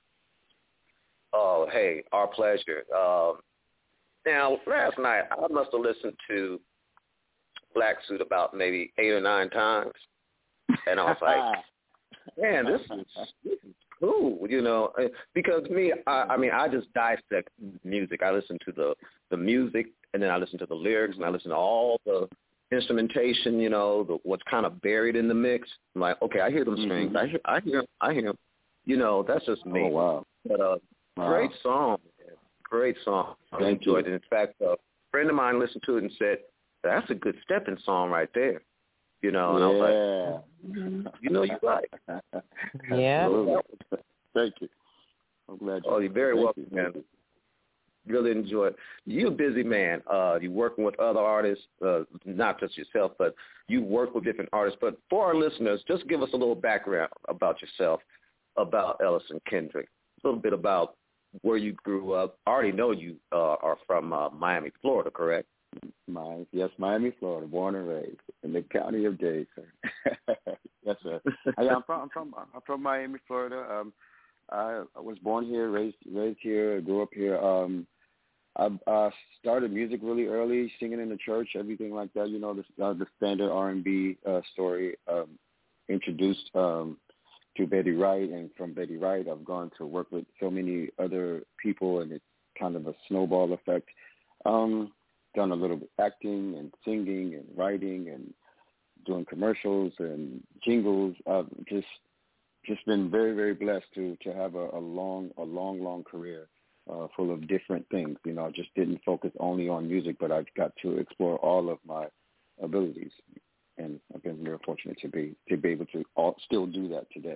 Oh, hey, our pleasure. Um, now, last night, I must have listened to Black Suit about maybe eight or nine times, and I was like, man, this is, this is cool, you know, because me, I, I mean, I just dissect music. I listen to the, the music, and then I listen to the lyrics, and I listen to all the instrumentation, you know, the, what's kind of buried in the mix. I'm like, okay, I hear them strings. Mm-hmm. I hear, I hear, I hear. You know, that's just me. Oh wow! But uh, wow. great song, great song. I Thank enjoyed you. it. In fact, a friend of mine listened to it and said, "That's a good stepping song right there." You know, and yeah. I was like, "You know, you're right." Yeah. Thank you. I'm glad. You oh, you're very Thank welcome, you. man. Really enjoy it. You're a busy man. Uh, you're working with other artists, uh, not just yourself, but you work with different artists. But for our listeners, just give us a little background about yourself, about Ellison Kendrick, a little bit about where you grew up. I already know you uh, are from uh, Miami, Florida, correct? My, yes, Miami, Florida, born and raised in the county of Dade, sir. Yes, sir. I, I'm from I'm from I'm from Miami, Florida. Um, I, I was born here, raised raised here, grew up here. Um, I uh, started music really early, singing in the church, everything like that. You know, the, uh, the standard R and B uh, story. Um, introduced um, to Betty Wright, and from Betty Wright, I've gone to work with so many other people, and it's kind of a snowball effect. Um, done a little bit acting and singing and writing and doing commercials and jingles. I've just just been very, very blessed to to have a, a long, a long, long career uh, full of different things. You know, I just didn't focus only on music, but I got to explore all of my abilities, and I've been very fortunate to be to be able to all, still do that today.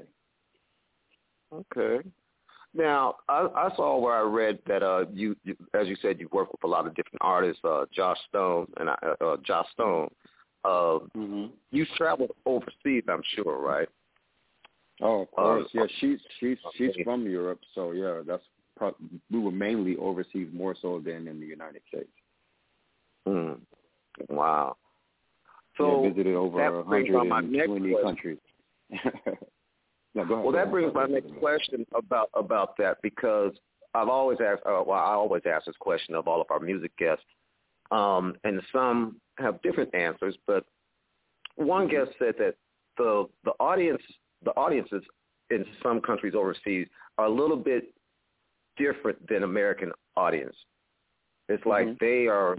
Okay. Now, I, I saw where I read that uh, you, you, as you said, you work with a lot of different artists, uh, Josh Stone and uh, uh, Josh Stone. Uh, mm-hmm. You traveled overseas, I'm sure, right? Oh, of course. Uh, yeah, she's she's she's okay. from Europe, so yeah, that's pro- we were mainly overseas more so than in the United States. Mm. Wow. So yeah, visited over one hundred twenty countries. No, go ahead, well, go that ahead. brings my next question about about that, because I've always asked, uh, well, I always ask this question of all of our music guests, um, and some have different answers. But one guest said that the the audience, the audiences in some countries overseas are a little bit different than American audience. It's like mm-hmm. they are,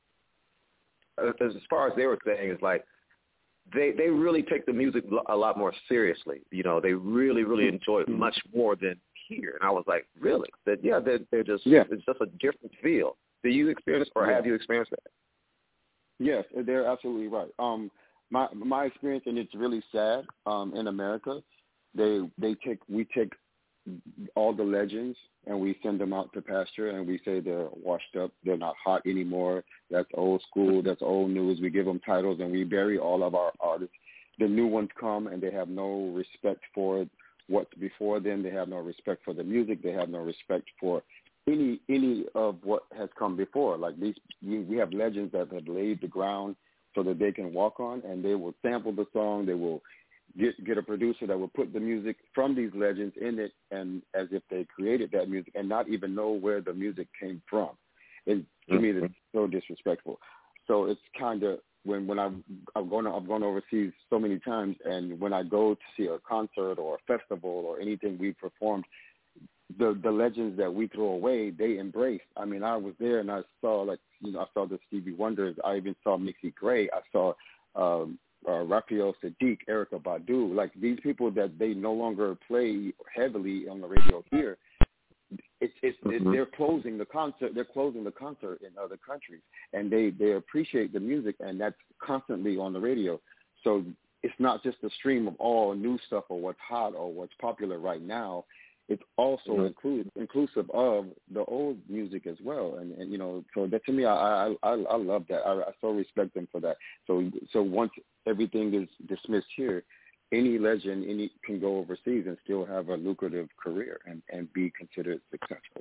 as far as they were saying, it's like. They they really take the music a lot more seriously. You know, they really, really enjoy it much more than here. And I was like, really? That yeah, they're, they're just, yeah. it's just a different feel. Do you experience or yeah. have you experienced that? Yes, they're absolutely right. Um, my my experience, and it's really sad, um, in America, they they take we take all the legends and we send them out to pasture, and we say they're washed up, they're not hot anymore, that's old school, that's old news. We give them titles and we bury all of our artists. The new ones come and they have no respect for what's before them. They have no respect for the music. They have no respect for any any of what has come before. Like these, we, we have legends that have laid the ground so that they can walk on, and they will sample the song. They will get get a producer that would put the music from these legends in it, and as if they created that music and not even know where the music came from. And to mm-hmm. me, it's so disrespectful. So it's kind of when when I'm I'm going I've gone overseas so many times, and when I go to see a concert or a festival or anything we performed, the the legends that we throw away, they embrace. I mean, I was there and I saw like you know I saw the Stevie Wonders. I even saw Mixie Gray. I saw um, uh, Raphael Sadiq, Erykah Badu. Like these people that they no longer play heavily on the radio here. It's, it's, mm-hmm. it's they're closing the concert. They're closing the concert in other countries, and they, they appreciate the music, and that's constantly on the radio. So it's not just a stream of all new stuff or what's hot or what's popular right now. It's also mm-hmm. include, inclusive of the old music as well, and, and you know, so that to me, I I, I love that. I, I so respect them for that. So so once everything is dismissed here, any legend any can go overseas and still have a lucrative career and, and be considered successful.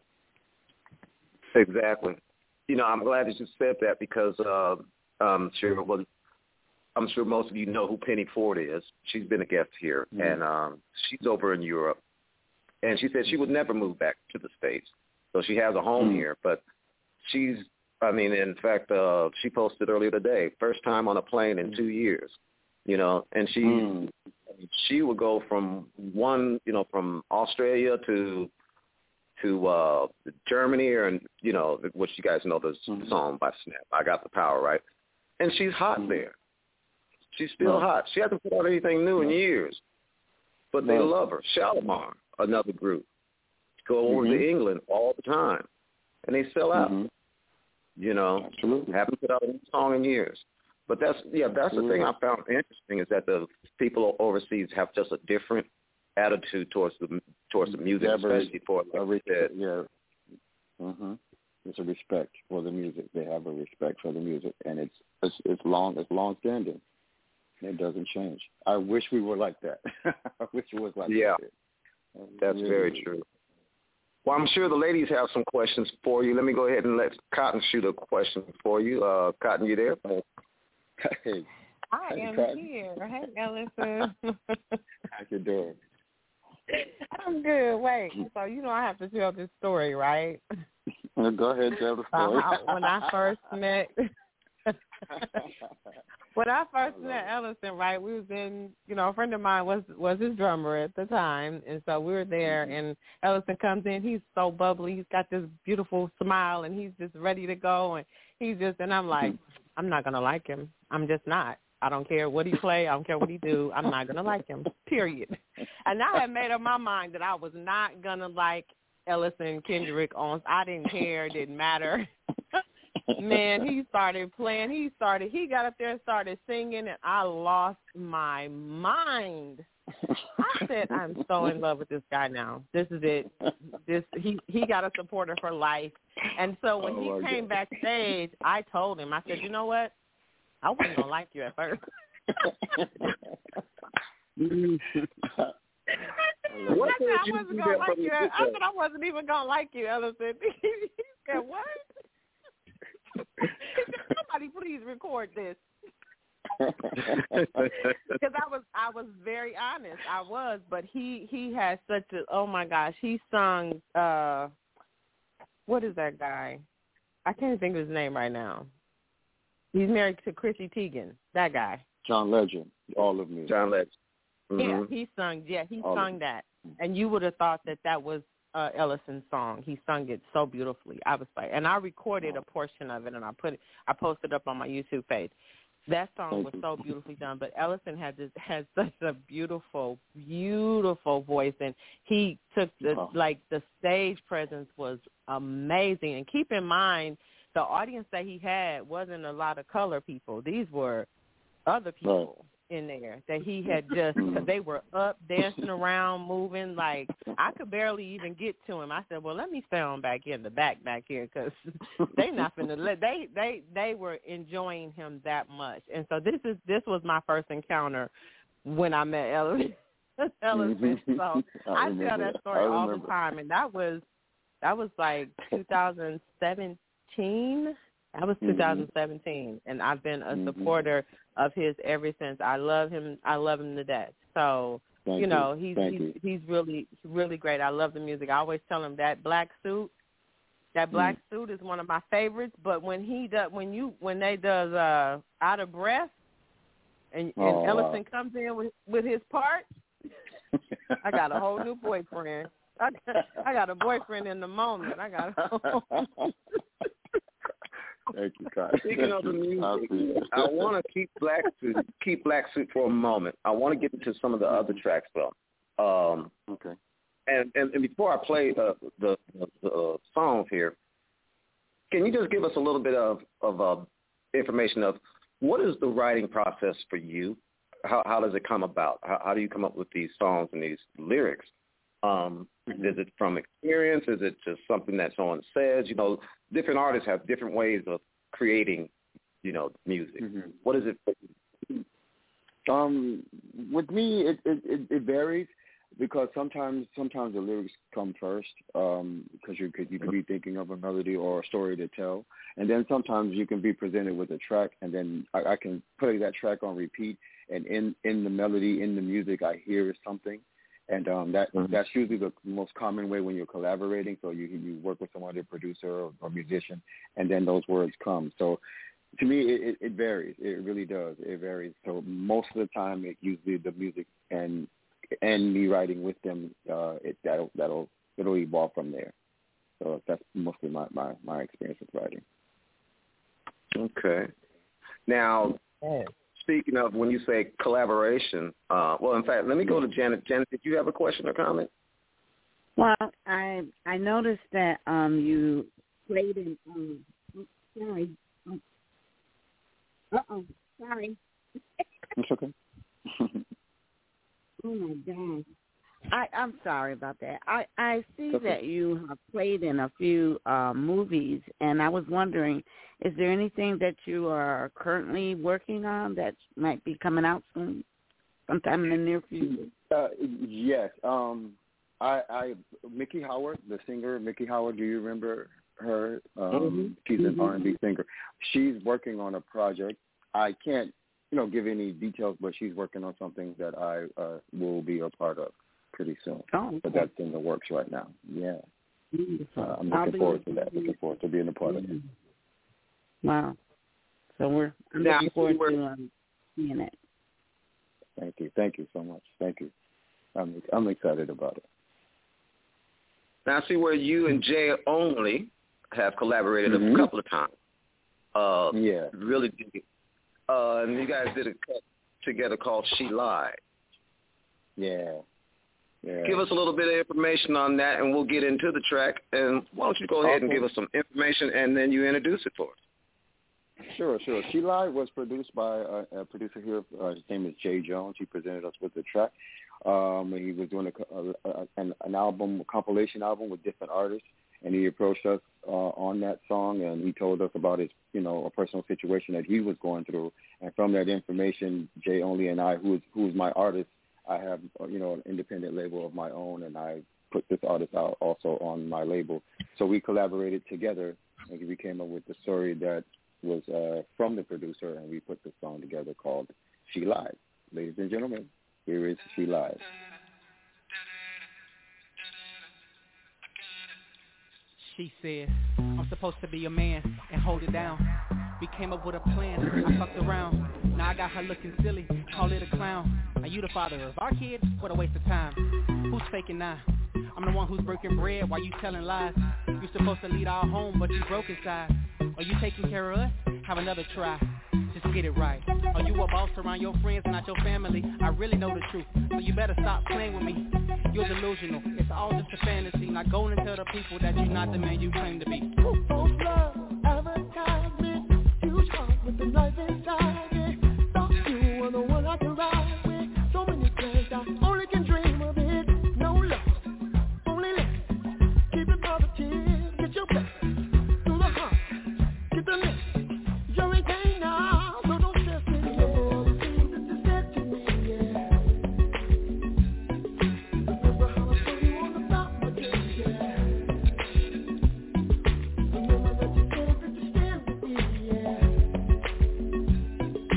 Exactly. You know, I'm glad that you said that because uh, I'm sure well, I'm sure most of you know who Penny Ford is. She's been a guest here, mm-hmm. and um, she's over in Europe. And she said she would never move back to the States. So she has a home mm-hmm. here. But she's, I mean, in fact, uh, she posted earlier today, first time on a plane in two years, you know, and she mm. she would go from one, you know, from Australia to to uh, Germany or, you know, which you guys know the mm-hmm. song by Snap, I Got the Power, right? And she's hot mm-hmm. there. She's still mm-hmm. hot. She hasn't put out anything new in years. But they mm-hmm. love her. Shalimar, another group, go over mm-hmm. to England all the time, and they sell out. Mm-hmm. You know, Absolutely. Haven't put out a new song in years. But that's yeah, that's Absolutely. the thing I found interesting is that the people overseas have just a different attitude towards the towards the music, yeah, especially for like a, yeah. Mm-hmm. It's a respect for the music. They have a respect for the music, and it's it's, it's long it's long standing. It doesn't change. I wish we were like that. I wish it was like yeah. that. Yeah, that's really very true. Well, I'm sure the ladies have some questions for you. Let me go ahead and let Cotton shoot a question for you. Uh, Cotton, you there? Hey. I hey, am Cotton. here. Hey, Ellison. How you doing? I'm good. Wait, so you know I have to tell this story, right? Well, go ahead, tell the story. Uh, when I first met... When I first met Ellison, right, we was in, you know, a friend of mine was was his drummer at the time, and so we were there, and Ellison comes in, he's so bubbly, he's got this beautiful smile, and he's just ready to go, and he's just, and I'm like, I'm not going to like him. I'm just not. I don't care what he play. I don't care what he do. I'm not going to like him, period. And I had made up my mind that I was not going to like Ellison Kendrick on, I didn't care, it didn't matter. Man, he started playing. He started. He got up there and started singing, and I lost my mind. I said, "I'm so in love with this guy now. This is it. This he he got a supporter for life." And so when oh, he came God. backstage, I told him, I said, "You know what? I wasn't gonna like you at first." What I said I wasn't gonna like you. I said I wasn't even gonna like you, Ellison. He said, "What?" Somebody please record this. Because I was I was very honest. I was, but he he had such a oh my gosh, he sung uh what is that guy? I can't think of his name right now. He's married to Chrissy Teigen. That guy. John Legend. All of me. John Legend. Mm-hmm. Yeah, he sung yeah, he All sung that. And you would have thought that that was Uh, Ellison's song. He sung it so beautifully. I was like, and I recorded a portion of it, and I put it, I posted up on my YouTube page. That song was so beautifully done. But Ellison had this has such a beautiful, beautiful voice, and he took the oh. like the stage presence was amazing. And keep in mind, the audience that he had wasn't a lot of color people. These were other people. Right. in there that he had just they were up dancing around moving like I could barely even get to him. I said, well, let me stay on back in the back back here because they not finna let they they they were enjoying him that much. And so this is this was my first encounter when I met Ellison. Ellison. So I, I tell that story all the time, and that was that was like two thousand seventeen. That was two thousand seventeen, and I've been a supporter of his ever since. I love him. I love him to death. So, Thank you know, you. he's Thank he's, you. he's really really great. I love the music. I always tell him that black suit, that black Mm. suit is one of my favorites. But when he does, when you when they does uh, Out of Breath, and, and Oh, Ellison wow. comes in with with his part, I got a whole new boyfriend. I got, I got a boyfriend in the moment. I got. A Thank you, Kai. Speaking of the music, I want to keep Black Suit, keep Black Suit for a moment. I want to get into some of the other tracks, though. Um, okay. And, and and before I play uh, the the, the uh, songs here, can you just give us a little bit of of uh, information of what is the writing process for you? How how does it come about? How, how do you come up with these songs and these lyrics? Um, Mm-hmm. Is it from experience? Is it just something that someone says? You know, different artists have different ways of creating, you know, music. Mm-hmm. What is it for you? Um, with me, it, it, it, it varies because sometimes sometimes the lyrics come first um, because you could you could be thinking of a melody or a story to tell, and then sometimes you can be presented with a track, and then I, I can play that track on repeat, and in, in the melody, in the music, I hear something. And um, that Mm-hmm. that's usually the most common way when you're collaborating. So you you work with someone, a producer or, or musician, and then those words come. So to me, it, it, it varies. It really does. It varies. So most of the time, it usually the music and and me writing with them, uh, it that'll that'll it'll evolve from there. So that's mostly my, my, my experience with writing. Okay. Now, speaking of when you say collaboration, uh, well, in fact, let me go to Janet. Janet, did you have a question or comment? Well, I I noticed that um you played in um oh, sorry uh oh sorry It's okay. oh my gosh I I'm sorry about that. I I see Okay. that you have played in a few uh, movies, and I was wondering, is there anything that you are currently working on that might be coming out soon, sometime in the near future? Uh, yes. Um, I, I Mickey Howard, the singer Mickey Howard. Do you remember her? Um, Mm-hmm. She's an Mm-hmm. R and B singer. She's working on a project. I can't, you know, give any details, but she's working on something that I uh, will be a part of pretty soon. Oh, okay. But that's in the works right now. Yeah. Beautiful. Uh, I'm I'll looking be forward to that. Looking forward to being a part of it. Wow. So we're I'm Now, looking forward we're- to um, seeing it. Thank you. Thank you so much. Thank you. I'm I'm excited about it. Now, I see where you and Jay Only have collaborated Mhm. a couple of times. Uh, Yeah. Really did. Uh, and you guys did a cut together called She Lied. Yeah. Yeah. Give us a little bit of information on that, and we'll get into the track. And why don't you go ahead and Okay. give us some information, and then you introduce it for us. Sure, sure. She Lied was produced by a, a producer here. Uh, his name is Jay Jones. He presented us with the track. Um, he was doing a, a, a, an, an album, a compilation album with different artists, and he approached us uh, on that song, and he told us about his, you know, a personal situation that he was going through. And from that information, Jay Only and I, who is who is my artist, I have, you know, an independent label of my own, and I put this artist out also on my label. So we collaborated together, and we came up with the story that was uh, from the producer, and we put the song together called She Lied. Ladies and gentlemen, here is She Lied. She said, I'm supposed to be a man and hold it down. We came up with a plan, I fucked around. Now I got her looking silly, call it a clown. Are you the father of our kid? What a waste of time. Who's faking now? I'm the one who's breaking bread while you telling lies. You're supposed to lead our home, but you broke inside. Are you taking care of us? Have another try. Just get it right. Are you a boss around your friends and not your family? I really know the truth, so you better stop playing with me. You're delusional, it's all just a fantasy. Not going and tell the people that you're not the man you claim to be. False love, advertisement, huge heart with the knife inside it. Thought you were the one I could ride with. So many plans, I only can dream of it. No love, only love. Keep it positive, get your best. Through the heart, get the mess. You're a pain now, so don't stress it. Remember all the things that you said to me, yeah. Remember how I told you all about my dreams, yeah. Remember that you said that you stand with me, yeah.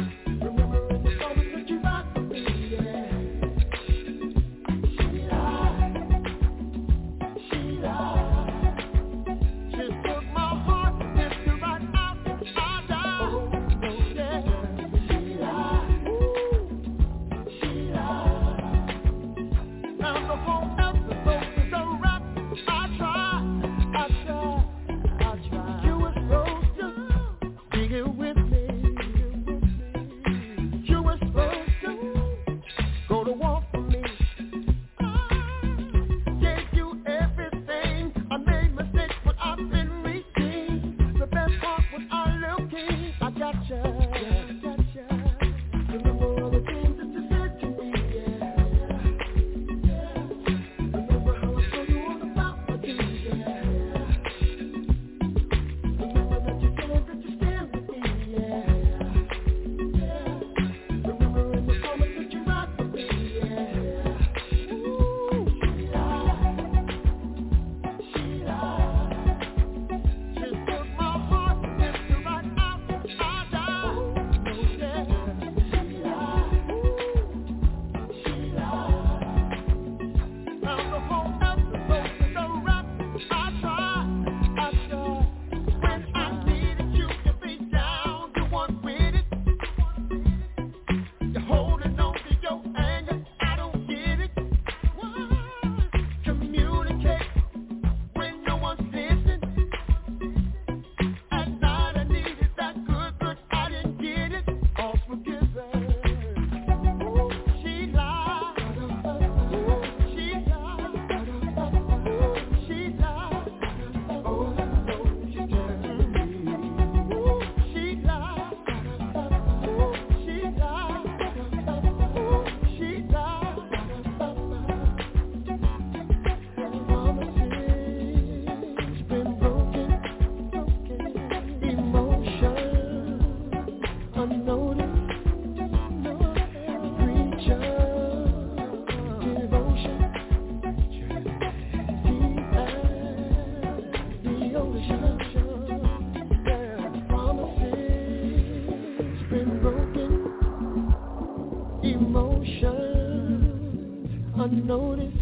unnoticed,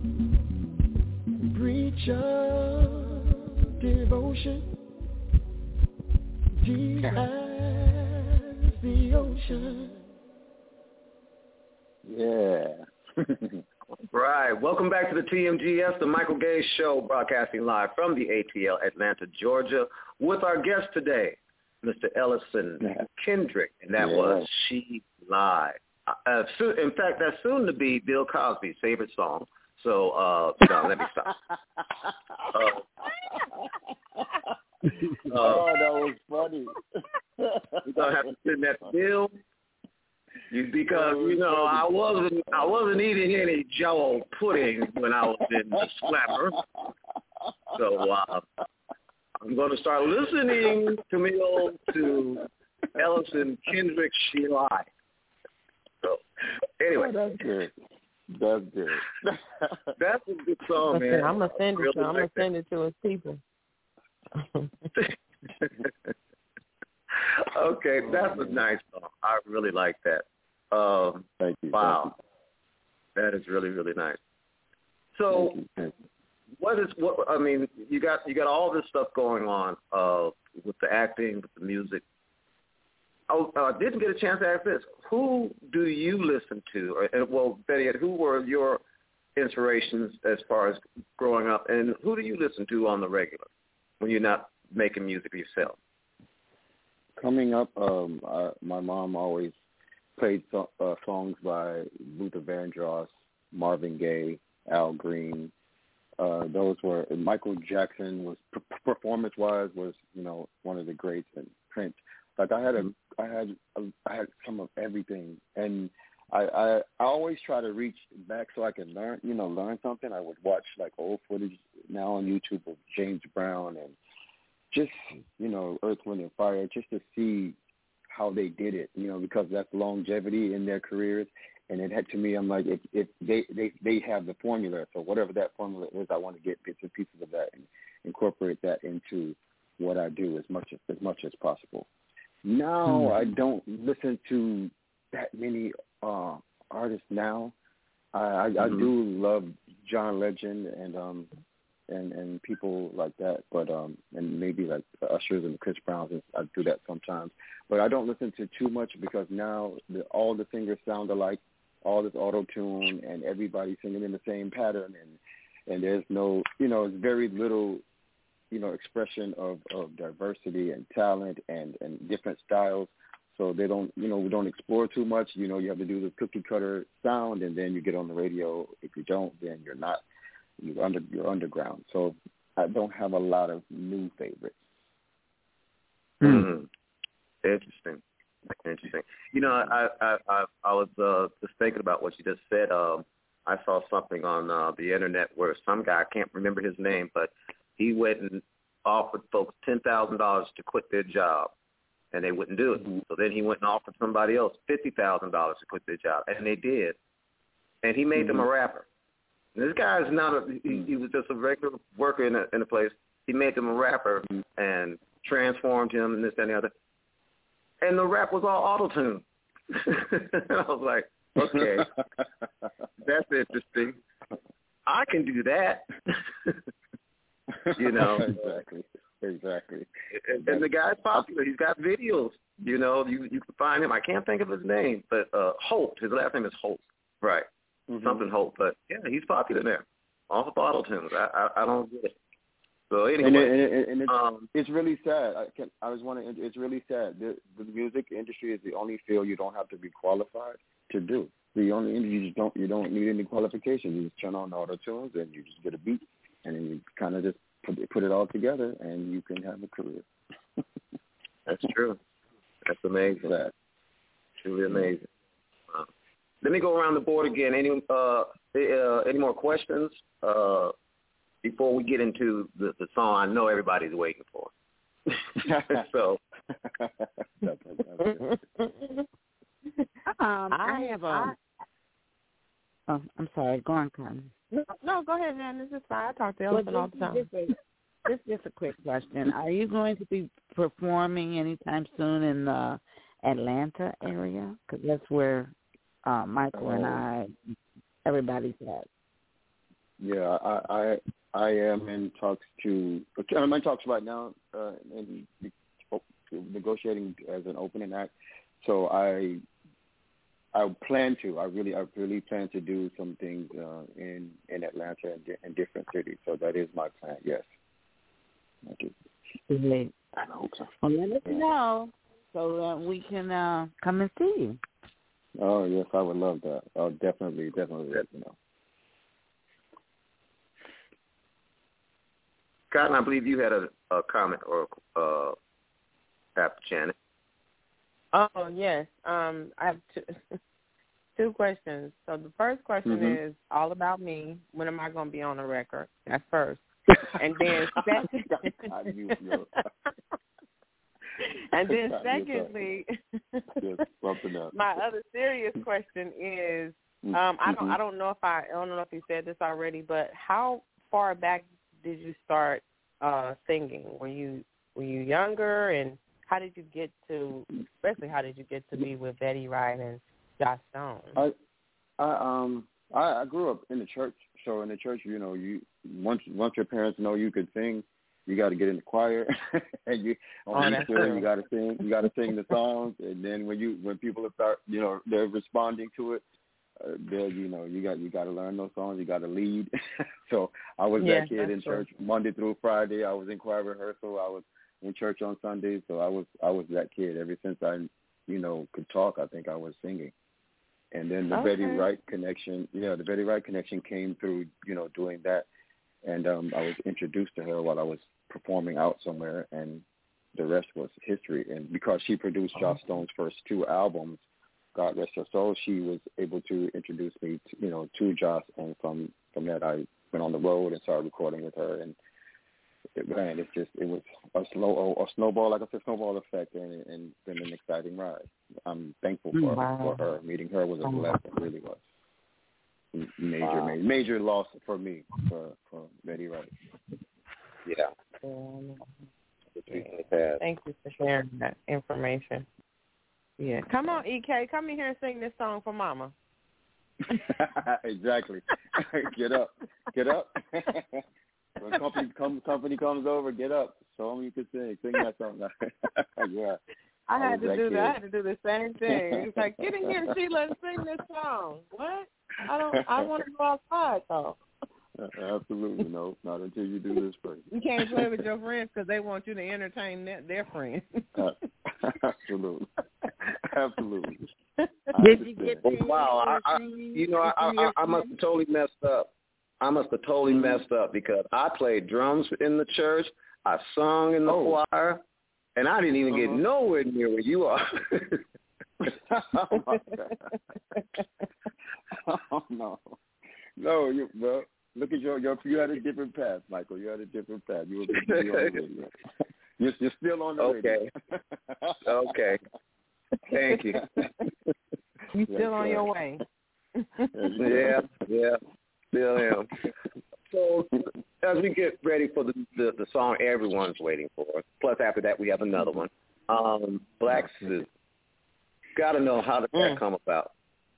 breach of devotion, deep as the ocean. Yeah. Right. Welcome back to the T M G S, the Michael Gay Show, broadcasting live from the A T L, Atlanta, Georgia, with our guest today, Mister Ellison Kendrick, and that yeah. was She Lied. Uh, so, in fact, that's soon to be Bill Cosby's favorite song. So, uh, no, let me stop. Uh, uh, oh, that was funny. We're gonna have to send that to Bill. You, because you know I wasn't I wasn't eating any Jello pudding when I was in the slammer, so uh, I'm going to start listening to me old to Ellison Kendrick She Lied. So anyway, oh, that's good. That's good. That's a good song, man. I'm gonna send it. Really to, I'm like gonna send it to his people. Okay, that's a nice song. I really like that. Um, thank you. Wow, thank you. That is really really nice. So, thank you, thank you. what is what? I mean, you got you got all this stuff going on uh, with the acting, with the music. Oh, I uh, didn't get a chance to ask this. Who do you listen to? Or, well, Betty, who were your inspirations as far as growing up, and who do you listen to on the regular when you're not making music yourself? Coming up, um, I, my mom always played so, uh, songs by Luther Vandross, Marvin Gaye, Al Green. Uh, those were Michael Jackson was performance-wise was you know one of the greats, and Prince. Like I had a, I had, a, I had some of everything, and I, I, I always try to reach back so I can learn, you know, learn something. I would watch like old footage now on YouTube of James Brown and just, you know, Earth, Wind and Fire, just to see how they did it, you know, because that's longevity in their careers. And it had to me, I'm like, if, if they, they, they have the formula, so whatever that formula is, I want to get bits and pieces of that and incorporate that into what I do as much as, as much as possible. Now mm-hmm. I don't listen to that many uh, artists now. I, I, mm-hmm. I do love John Legend and um and, and people like that, but um and maybe like the Ushers and the Chris Browns. I do that sometimes, but I don't listen to too much because now the, all the singers sound alike. all this auto-tune and everybody singing in the same pattern, and, and there's no, you know, it's very little, you know, expression of, of diversity and talent and, and different styles. So they don't, you know, we don't explore too much. You know, you have to do the cookie-cutter sound, and then you get on the radio. If you don't, then you're not, you're, under, you're underground. So I don't have a lot of new favorites. Mm-hmm. Interesting. Interesting. You know, I I I, I was uh, just thinking about what you just said. Um, I saw something on uh, the internet where some guy, I can't remember his name, but he went and offered folks ten thousand dollars to quit their job, and they wouldn't do it. Mm-hmm. So then he went and offered somebody else fifty thousand dollars to quit their job, and they did. And he made mm-hmm. them a rapper. And this guy is not a, he, he was just a regular worker in a, in a place. He made them a rapper mm-hmm. and transformed him and this, that, and the other. And the rap was all auto-tune. I was like, okay, that's interesting. I can do that. You know. Exactly. Exactly. And, and the guy's popular. He's got videos. You know, you you can find him. I can't think of his name, but uh, Holt. His last name is Holt. Right. Mm-hmm. Something Holt. But, yeah, he's popular there. Off of auto-tunes. I, I, I don't get it. So anyway, and, it, and, it, and it's, um, it's really sad. I can I was wondering. It's really sad. The, the music industry is the only field you don't have to be qualified to do. The only you just don't you don't need any qualifications. You just turn on the auto tunes and you just get a beat, and then you kind of just put it, put it all together, and you can have a career. That's true. That's amazing. Sad. Truly amazing. Uh, let me go around the board again. Any uh, uh any more questions? Uh. Before we get into the, the song I know everybody's waiting for. So. um, I have a... Oh, I'm sorry. Go on, Carmen. No, no, go ahead, man. This is fine. I talk to Elephant well, all the time. This is, this is just a quick question. Are you going to be performing anytime soon in the Atlanta area? Because that's where uh, Michael oh. and I, everybody's at. Yeah, I, I I am in talks to. I'm in talks right now, uh, and negotiating as an opening act. So I I plan to. I really I really plan to do some things uh, in in Atlanta and in different cities. So that is my plan. Yes. Thank you. Great. I hope so. Well, let us yeah. know so that we can uh, come and see you. Oh yes, I would love that. I'll definitely definitely let you know. Cotton, I believe you had a, a comment or uh, after Janet. Oh, yes. Um, I have two, two questions. So the first question mm-hmm. is all about me. When am I going to be on the record? That's first. And then second, and then secondly, my other serious question is, um, I don't, I don't know if I, I don't know if you said this already, but how far back did you start uh, singing? Were you were you younger, and how did you get to, especially how did you get to be with Betty Wright and Josh Stone? I, I um I, I grew up in the church, so in the church, you know, you once once your parents know you could sing, you got to get in the choir, and you on oh, Easter you got to sing, you got to sing the songs, and then when you when people start, you know, they're responding to it. Uh, there, you know, you got you got to learn those songs. You got to lead. So I was yeah, that kid in church true. Monday through Friday. I was in choir rehearsal. I was in church on Sundays. So I was I was that kid ever since I, you know, could talk. I think I was singing. And then the okay. Betty Wright connection. Yeah, the Betty Wright connection came through, you know, doing that. And um, I was introduced to her while I was performing out somewhere, and the rest was history. And because she produced Josh Stone's first two albums, God rest her soul, she was able to introduce me, to, you know, to Josh, and from from that I went on the road and started recording with her, and it, man, it's just it was a slow a snowball, like I said, snowball effect, and and been an exciting ride. I'm thankful for wow. for her. Meeting her was a blessing, it really was. Major, wow. major, major loss for me for for Betty Wright. Yeah. Um, yeah. Thank you for sharing that information. Yeah, come on, E K, come in here and sing this song for Mama. Exactly. Get up, get up. When company come, company comes over, get up. Show them you can sing. Sing that song. Yeah, I had I to that do kid. that. I had to do the same thing. It's like, get in here, Sheila, and sing this song. What? I don't. I want to go outside though. Absolutely, no, not until you do this first. You can't play with your friends because they want you to entertain their, their friends. uh, absolutely, absolutely. Did you get Oh, the wow, I, I, you know, I, I, I must have totally messed up. I must have totally messed up because I played drums in the church, I sung in the Oh. choir, and I didn't even uh-huh. get nowhere near where you are. Oh, my God. Oh, no. No, you, well, look at your, your, you had a different path, Michael. You had a different path. You were going to be on the radio. You're, you're still on the okay. radio. Okay. Thank you. You still on your way. Yeah, yeah, still am. So as we get ready for the, the, the song everyone's waiting for, plus after that we have another one, um, Black Suit. Got to know, how did that Mm. come about?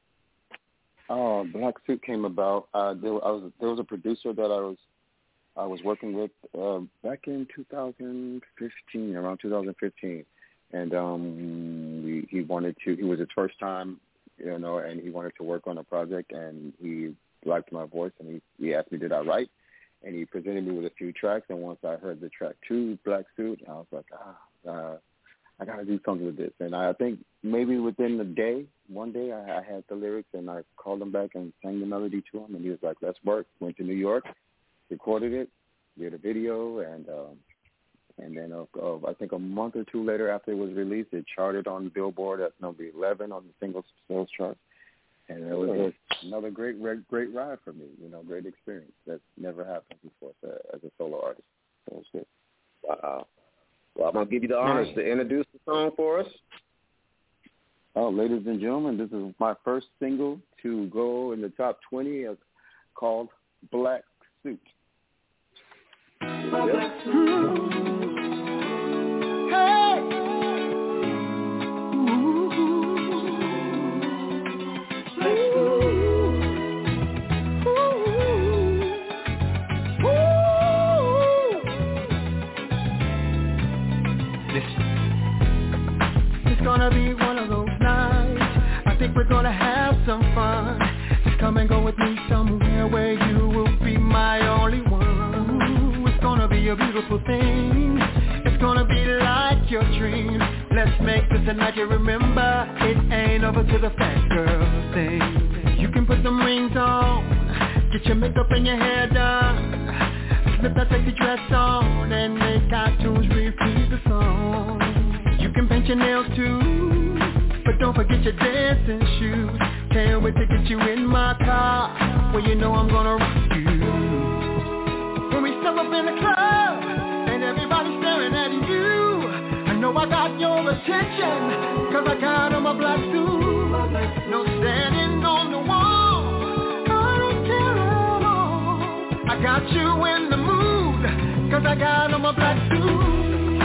Oh, Black Suit came about. Uh, there, I was, there was a producer that I was I was working with uh, back in two thousand fifteen, around two thousand fifteen, and um, we, he wanted to. He was his first time, you know, and he wanted to work on a project, and he liked my voice, and he, he asked me, did I write? And he presented me with a few tracks, and once I heard the track two, Black Suit, I was like, ah, uh, I got to do something with this. And I think maybe within the day, one day, I, I had the lyrics, and I called him back and sang the melody to him, and he was like, let's work. Went to New York, recorded it, did a video, and um, and then uh, uh, I think a month or two later after it was released, it charted on Billboard at number eleven on the single sales chart. And it was just another great, great ride for me, you know, great experience. That never happened before so, as a solo artist. So it was good. Wow. Well, I'm going to give you the honors to introduce the song for us. Oh, ladies and gentlemen, this is my first single to go in the top twenty uh, called Black Suit. Black Suit. Hey. Gonna be one of those nights. I think we're gonna have some fun. Just come and go with me somewhere where you will be my only one. Ooh, it's gonna be a beautiful thing. It's gonna be like your dreams. Let's make this a night you remember. It ain't over till the fat girl thing. You can put some rings on, get your makeup and your hair done, slip that sexy dress on, and make cartoons repeat the song. You can paint your nails too, but don't forget your dancing shoes. Can't wait to get you in my car, well you know I'm gonna rock you. When we step up in the club, and everybody's staring at you, I know I got your attention, cause I got on my black suit. No standing on the wall, I don't care at all. I got you in the mood, cause I got on my black suit.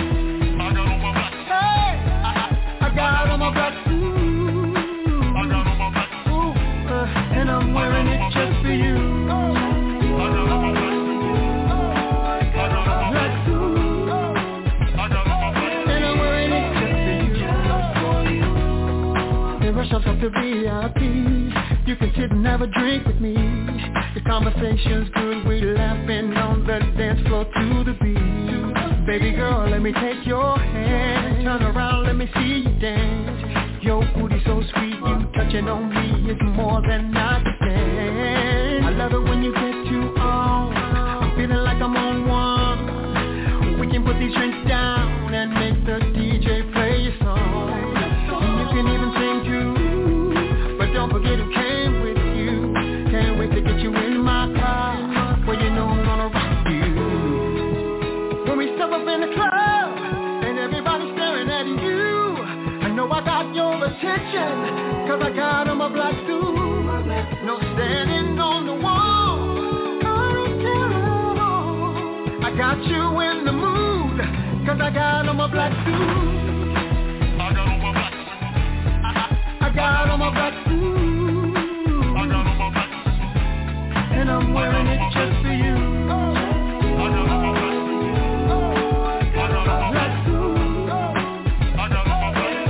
I got on my black suit, I got on my black suit, uh, and I'm wearing it just for you. I got on my black suit, I got on my black suit, I got on my black suit, and I'm wearing it just for you. They rush us up to V I P. You can sit and have a drink with me. The conversation's good, we laughing on the dance floor to the beat. Baby girl, let me take your hand. Turn around, let me see you dance. Your booty so sweet, you touching on me is more than I can stand. I love it when you get too on. I'm feeling like I'm on one. We can put these drinks down and make the D J play your song. And you can even sing too, but don't forget who came with you. Can't wait to get you in my car, well you know I'm gonna rock you. When we step up in the club, and everybody's staring at you, I know I got your attention, cause I got on my black suit. No standing on the wall, I don't care at all. I got you in the mood, cause I got on my black suit. I got on my black suit. I, I got on my black suit. I got on my black suit. And I'm wearing it just for you. I got on my black suit. I got on my black suit. I got on my black suit.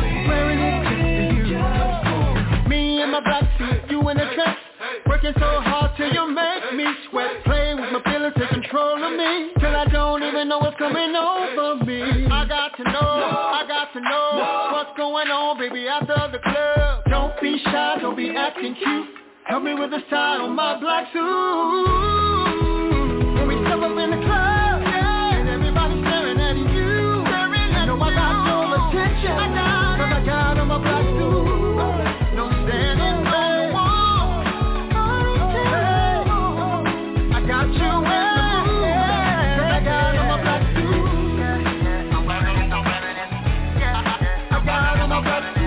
working so hard till you make me sweat. Play with my feelings, take control of me, till I don't even know what's coming over me. I got to know, I got to know what's going on, baby, after the club. Don't be shy, don't be acting cute. Help me with the style on my black suit. When we step up in the club, yeah, and everybody's staring at you, staring at know I got your attention, I got, cause I got on my black suit. No standing no one, I got you in the mood, cause I got on my black suit. I got on my black suit.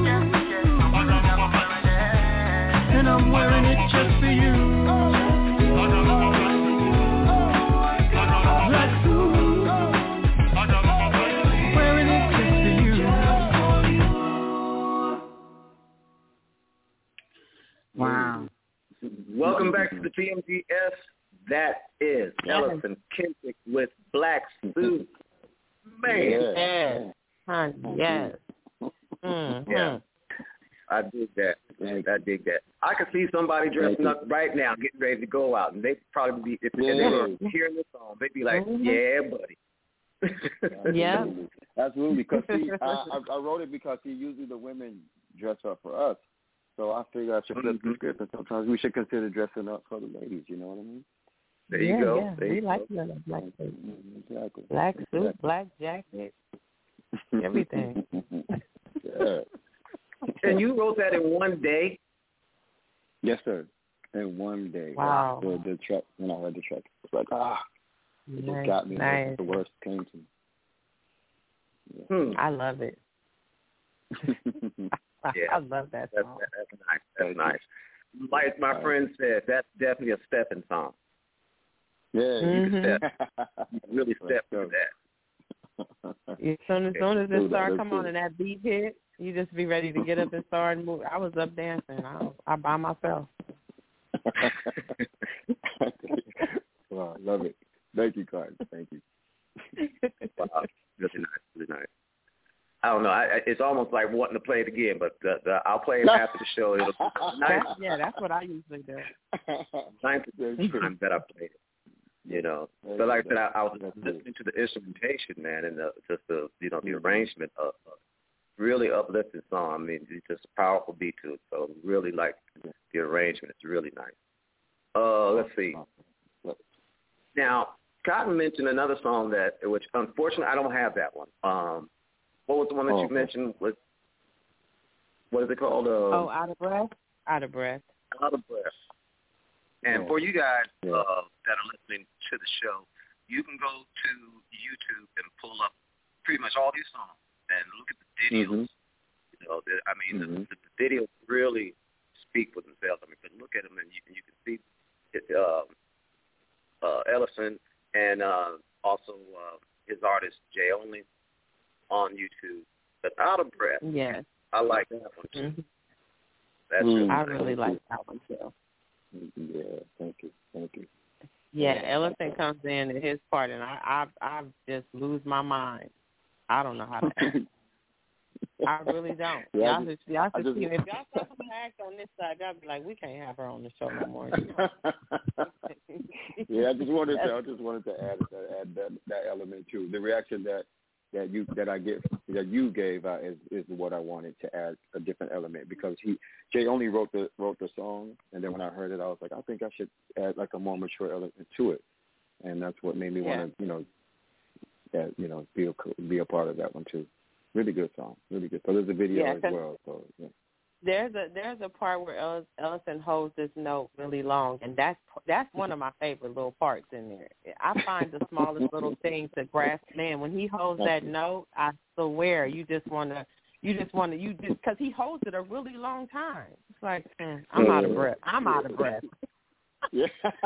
And I'm wearing it just for you. Black suit, wearing it just for you. Wow. Welcome back to the P M G S. That is Ellison Kendrick with Black Suit. Man. Yes. Honey, yes. Mm-hmm. Yeah. I dig that. Man, I dig that. I could see somebody dressing up right now, getting ready to go out, and they'd probably be, if, Yeah. if they were hearing this song, they'd be like, Mhm. yeah, buddy. Yeah. Absolutely. Because see, I, I, I wrote it because see, usually the women dress up for us. So I figured I should flip the Mhm. script, and sometimes we should consider dressing up for the ladies. You know what I mean? There you yeah, go. Yeah, There we you like go. that black suit. Mhm, Exactly. Black suit, Exactly. black jacket. everything. Yeah. And you wrote that in one day? Yes, sir. In one day. Wow. The, the track, when I read the track, it's like, ah, it Nice, just got me. nice. The worst came to me. Yeah. Hmm. I love it. I, Yeah. I love that That's, song. that's nice. That's nice. Like my friend said, that's definitely a stepping song. Yeah. Mhm. You can step. You can really step Let's to go. that. As soon as, soon as Do it that, start let's come do on it. and that beat hit, you just be ready to get up and start and move. I was up dancing. I, I by myself. Wow, love it. Thank you, Carter. Thank you. Wow. Really nice. Really nice. I don't know. I, I- it's almost like wanting to play it again, but the, the, I'll play it after the show. It'll be nice. That, yeah, that's what I usually do. Ninth time that I played it. You know, but like I said, I, I was That's listening to the instrumentation, man, and the, just the you know the arrangement of, of really uplifting song. I mean, it's just a powerful beat to it. So really like the arrangement. It's really nice. Uh, let's see. Now, Cotton mentioned another song that, which unfortunately I don't have that one. Um, what was the one that Oh, you mentioned? Was what is it called? Uh, Oh, out of breath? Out of breath. Out of Breath. And Yeah. for you guys Yeah. uh, that are listening to the show, you can go to YouTube and pull up pretty much all these songs and look at the videos. Mhm. You know, the, I mean, Mhm. the, the videos really speak for themselves. I mean, but look at them and you, you can see it, uh, uh, Ellison and uh, also uh, his artist Jay Only on YouTube. But Out of Breath, Yes. I like that one too. Mm-hmm. That's Mm. really I nice. really like that one too. Yeah, thank you. Thank you. Yeah, Ellison comes in at his part, and I, I, I just lose my mind. I don't know how to act. I really don't. Yeah, I y'all just- just, y'all I just, just- see, if y'all saw someone act on this side, y'all be like, we can't have her on the show no more. Yeah, I just wanted to. I just wanted to add add that, that element too. The reaction that that you that I get that you gave uh, is is what I wanted to add a different element because he Jay only wrote the wrote the song, and then when I heard it, I was like, I think I should add like a more mature element to it, and that's what made me Yeah. want to you know that you know be a be a part of that one too. Really good song, really good. So there's a video Yeah, as 'cause- well. So yeah. There's a there's a part where Ellis, Ellison holds this note really long, and that's that's one of my favorite little parts in there. I find the smallest little thing to grasp. Man, when he holds that note, I swear you just wanna you just wanna you just because he holds it a really long time. It's like mm, I'm out of breath. I'm out of breath. Yeah.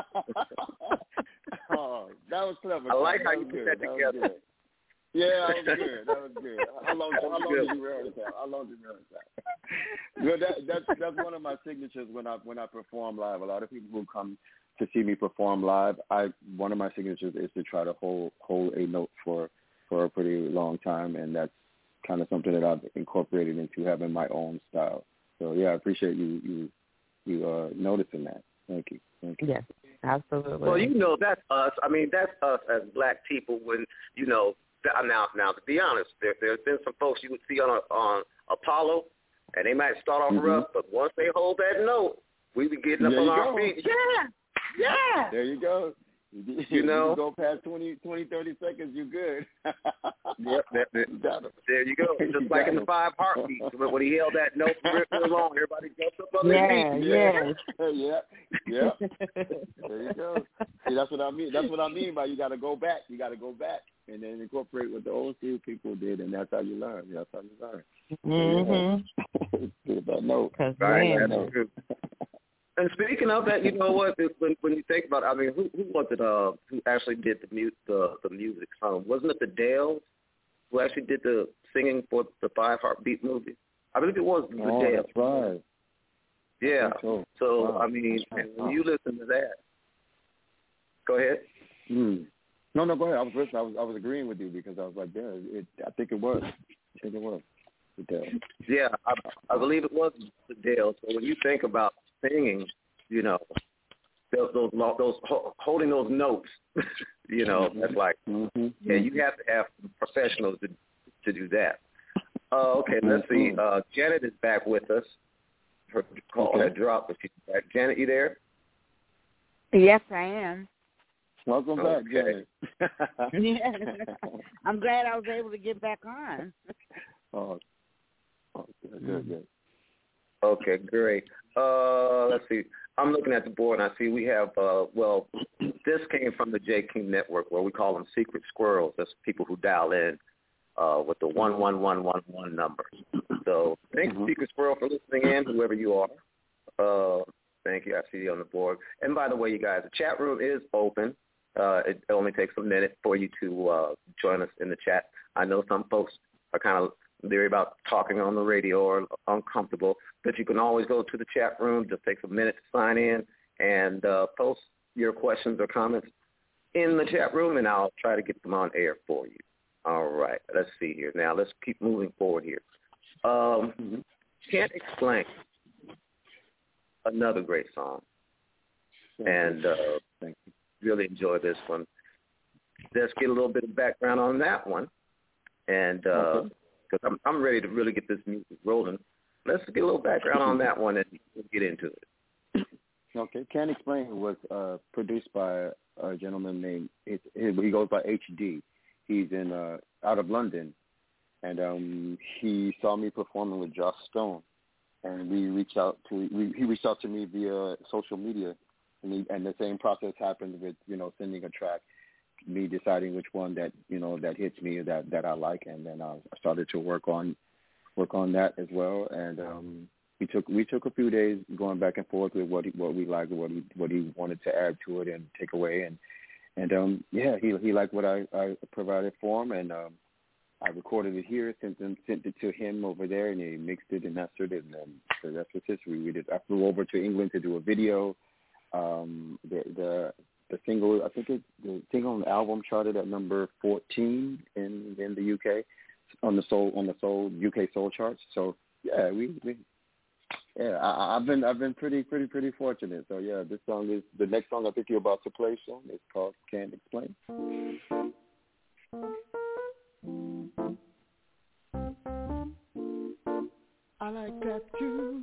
Oh, that was clever. I like That how was you put good. that was together. good. Yeah, that was good. That was good. How long? That How was long good. did you rehearse that? How long did you rehearse that? Well, that that's that's one of my signatures when I when I perform live. A lot of people who come to see me perform live, I one of my signatures is to try to hold hold a note for for a pretty long time, and that's kind of something that I've incorporated into having my own style. So yeah, I appreciate you you you uh, noticing that. Thank you. Thank you. Yes, absolutely. Well, you know, that's us. I mean, that's us as black people when, you know, now, now to be honest, there, there's been some folks you would see on a, on Apollo, and they might start off mm-hmm. rough, but once they hold that note, we be getting up there on you our go. feet. Yeah, yeah. There you go. You, you know, you go past twenty, twenty, thirty seconds, you're good. Yep, that, that, there you go. Just you like in the five heartbeats, when he held that note for real long, everybody jumped up on yeah, their feet. Yeah, yeah, yeah. There you go. See, that's what I mean. That's what I mean by you got to go back. You got to go back and then incorporate what the old school people did, and that's how you learn. That's how you learn. Mm-hmm. So, yeah. Get that note. Right, that's true. And speaking of that, you know what? When when you think about it, I mean, who who was it? Uh, who actually did the mu- the the music? Um, wasn't it the Dales who actually did the singing for the Five Heartbeat movie? I believe it was the oh, Dales. That's right. Yeah. So, so wow. I mean, and when you listen to that, go ahead. Hmm. No, no, go ahead. I was listening. I was I was agreeing with you because I was like, yeah, it, I think it was. I think it was the Dales. Yeah, I, I believe it was the Dales. So when you think about singing, you know, those those, those holding those notes, you know, mm-hmm. that's like, mm-hmm. yeah, you have to have professionals to to do that. Uh, okay, let's see. Uh, Janet is back with us. Her call okay. had dropped, but she's back. Janet, you there? Yes, I am. Welcome back, okay. Janet. Yeah. I'm glad I was able to get back on. oh, oh good, good, good. Okay, great. Uh, let's see. I'm looking at the board, and I see we have, uh, well, this came from the J. King Network, where we call them secret squirrels. That's people who dial in uh, with the one one one one one number. So thank you, Secret Squirrel, for listening in, whoever you are. Uh, thank you. I see you on the board. And by the way, you guys, the chat room is open. Uh, it only takes a minute for you to uh, join us in the chat. I know some folks are kind of leery about talking on the radio or uncomfortable, but you can always go to the chat room. Just takes a minute to sign in and uh, post your questions or comments in the chat room, and I'll try to get them on air for you. All right. Let's see here. Now, let's keep moving forward here. Um, mm-hmm. Can't Explain. Another great song. Thank and uh, Thank you. Really enjoy this one. Let's get a little bit of background on that one. And because uh, okay. I'm, I'm ready to really get this music rolling. Let's get a little background on that one and we'll get into it. Okay. Can't Explain was uh, produced by a gentleman named, it, he goes by H D. He's in uh, out of London. And um, he saw me performing with Josh Stone. And we reached out to, we, he reached out to me via social media. And, he, and the same process happened with, you know, sending a track, me deciding which one that, you know, that hits me, that, that I like. And then I started to work on, work on that as well. And um, we took, we took a few days going back and forth with what he, what we liked, what he, what he wanted to add to it and take away. And, and um, yeah, he, he liked what I, I provided for him. And um, I recorded it here, sent them, sent it to him over there, and he mixed it and mastered it. And then so that's what's history. We did. I flew over to England to do a video. Um, the the the single, I think it, the single on the album charted at number fourteen in in the U K on the soul on the soul U K soul charts. So yeah, we, we yeah, I, I've been I've been pretty pretty pretty fortunate. So yeah, this song is the next song I think you're about to play soon. It's called Can't Explain. I like that too.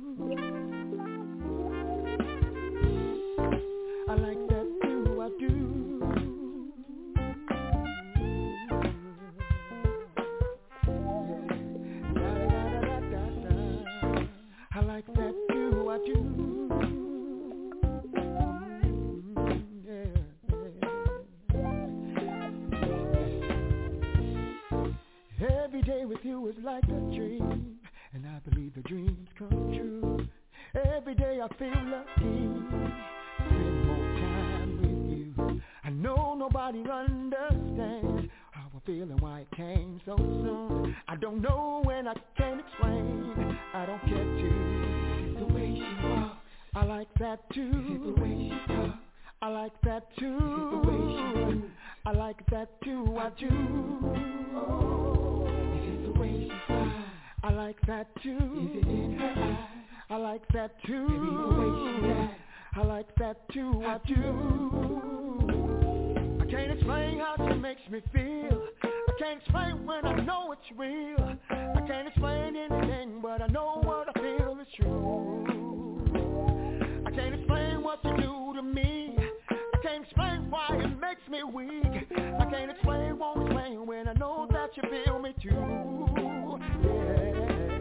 I like that too, I do. Yeah. Da, da, da, da, da, da. I like that too, I do. Yeah, yeah. Every day with you is like a dream, and I believe the dreams come true. Every day I feel lucky. Spend more time with you. I know nobody understands how I feel and why it came so soon. I don't know and I can't explain. I don't care to. The way she walks, I like that too. The way she talks, I like that too. The way she moves, I like that too. I do. Oh, is it the way she smiles? I like that too. Is it in her eyes? I like that too. Maybe the way she acts. I like that too, I do. I can't explain how she makes me feel. I can't explain when I know it's real. I can't explain anything, but I know what I feel is true. I can't explain what you do to me. I can't explain why it makes me weak. I can't explain, won't explain when I know that you feel me too. Yeah.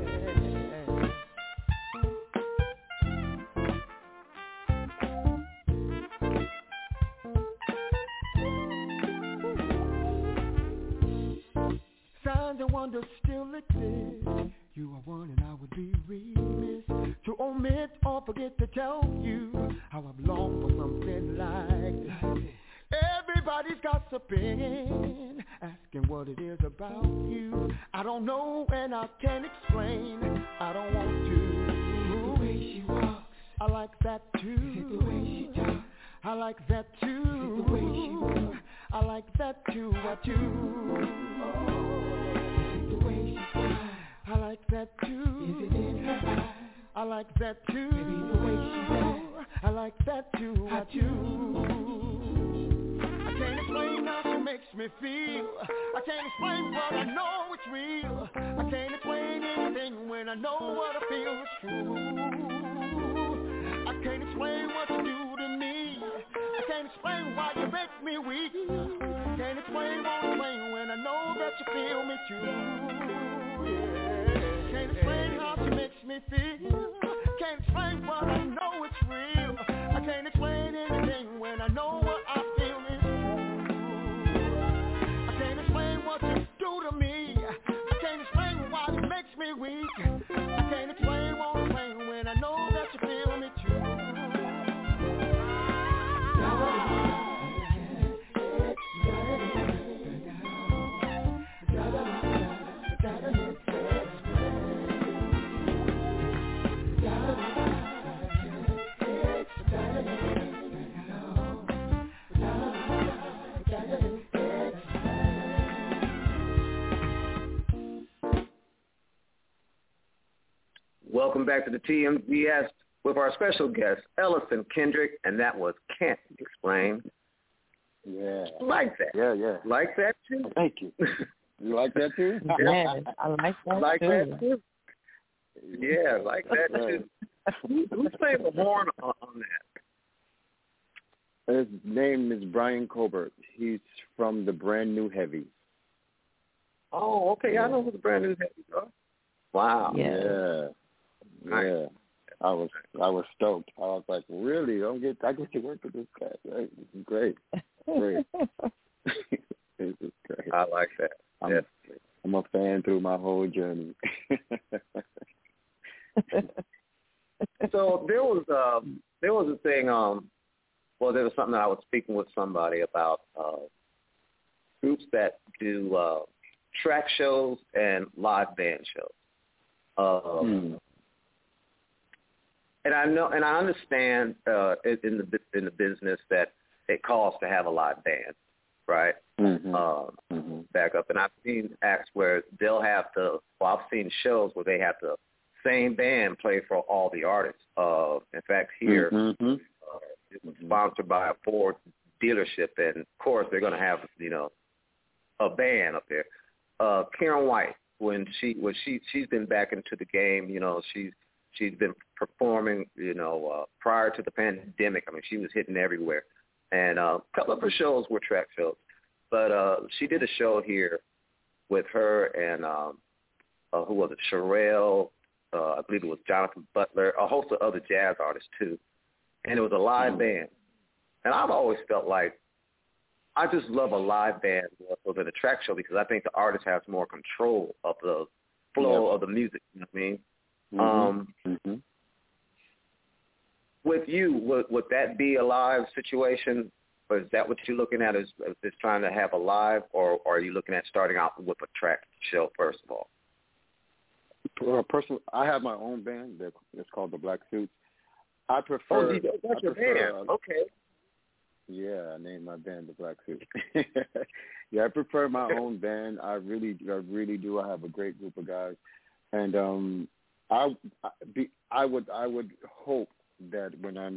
Signs of wonder still exist. You are one and I would be remiss to omit or forget to tell you how I've longed for something like this. Everybody's gossiping, asking what it is about you. I don't know and I can't explain. I don't want to. The way she walks, I like that too. Is it the way she talks? I like that too. Is it the way she moves? I like that too. I do. I like that too. Is it in her eyes? I like that too. Maybe the way she does. I like that too. I do. I can't explain how she makes me feel. I can't explain, but I know it's real. I can't explain anything when I know what I feel is true. I can't explain what you do to me. I can't explain why you make me weak. Can't explain, won't explain when I know that you feel me too. Can't explain how she makes me feel. Can't explain, but I know it's real. I can't explain anything when I know what I feel is true. I can't explain what you do to me. I can't explain why it makes me weak. I can't explain, won't explain when I know that you feel me too. Welcome back to the T M D S with our special guest, Ellison Kendrick, and that was Can't Explain. Yeah. Like that. Yeah, yeah. Like that too? Thank you. You like that too? Yeah, I like that like too. that too. Yeah, like that too. Who, who's playing the horn on, on that? His name is Brian Colbert. He's from the Brand New Heavy. Oh, okay. I know who the Brand New Heavy are. Wow. Yeah. Yeah. Yeah. I was I was stoked. I was like, really? I don't get I get to work with this guy. Right? This is great. Great. This is great. I like that. I'm, Definitely. I'm a fan through my whole journey. So there was um there was a thing um well there was something that I was speaking with somebody about uh, groups that do uh, track shows and live band shows. Uh, hmm. And I know, and I understand uh, in the in the business that it costs to have a live band, right? Mm-hmm. Um, mm-hmm. Back up, and I've seen acts where they'll have to. Well, I've seen shows where they have the same band play for all the artists. Uh, in fact, here mm-hmm. uh, it was sponsored by a Ford dealership, and of course they're going to have you know a band up there. Uh, Karen White, when she when she she's been back into the game, you know she's. She's been performing, you know, uh, prior to the pandemic. I mean, she was hitting everywhere. And uh, a couple of her shows were track shows. But uh, she did a show here with her and, um, uh, who was it, Sherelle, uh, I believe it was Jonathan Butler, a host of other jazz artists, too. And it was a live band. And I've always felt like I just love a live band more than a track show because I think the artist has more control of the flow yep. of the music, you know what I mean? Mm-hmm. Um, mm-hmm. With you, would, would that be a live situation, or is that what you're looking at? Is is trying to have a live, or, or are you looking at starting out with a track show first of all? Uh, personally, I have my own band. That it's called the Black Suits. I prefer. Oh, you that's I your prefer, band. Uh, okay. Yeah, I named my band the Black Suits. Yeah, I prefer my own band. I really, I really do. I have a great group of guys, and um. I, I, be, I would I would hope that when I'm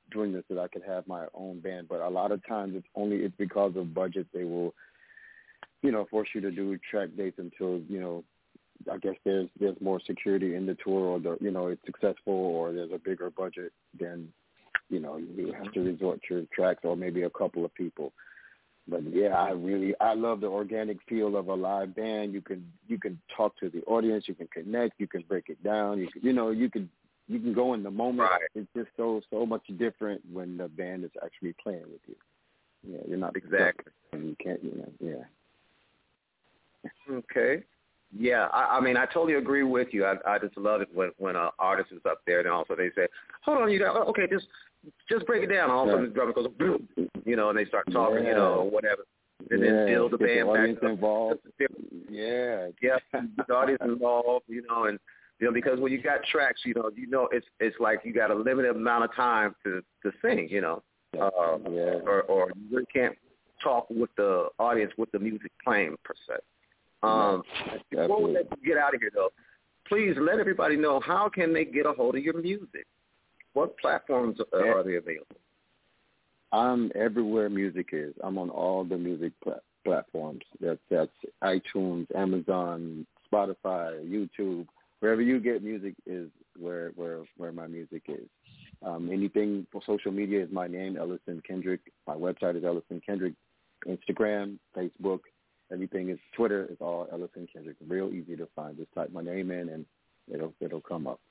doing this that I could have my own band. But a lot of times it's only it's because of budget. They will, you know, force you to do track dates until, you know, I guess there's there's more security in the tour, or the you know it's successful, or there's a bigger budget. Then, you know, you have to resort to tracks or maybe a couple of people. But yeah, I really I love the organic feel of a live band. You can you can talk to the audience, you can connect, you can break it down. You can, you know you can you can go in the moment. Right. It's just so so much different when the band is actually playing with you. Yeah, you're not exactly. And you can't, you know, yeah. Okay. Yeah, I, I mean, I totally agree with you. I, I just love it when when an artist is up there and also they say, "Hold on, you got okay, just just break it down." All of a sudden, the drummer goes, boom, you know, and they start talking, yeah. you know, or whatever, and yeah. then build the Get band the audience back involved. Yeah, yeah, the audience involved, you know, and you know because when you got tracks, you know, you know, it's it's like you got a limited amount of time to to sing, you know, uh, yeah. or or you really can't talk with the audience with the music playing per se. Um, yeah, before we let you get out of here, though, please let everybody know how can they get a hold of your music. What platforms uh, are they available? I'm everywhere music is. I'm on all the music pla- platforms. That's that's iTunes, Amazon, Spotify, YouTube. Wherever you get music is where where where my music is. Um, anything for social media is my name, Ellison Kendrick. My website is Ellison Kendrick. Instagram, Facebook. Everything is Twitter is all Ellison Kendrick. Real easy to find. Just type my name in and it'll it'll come up.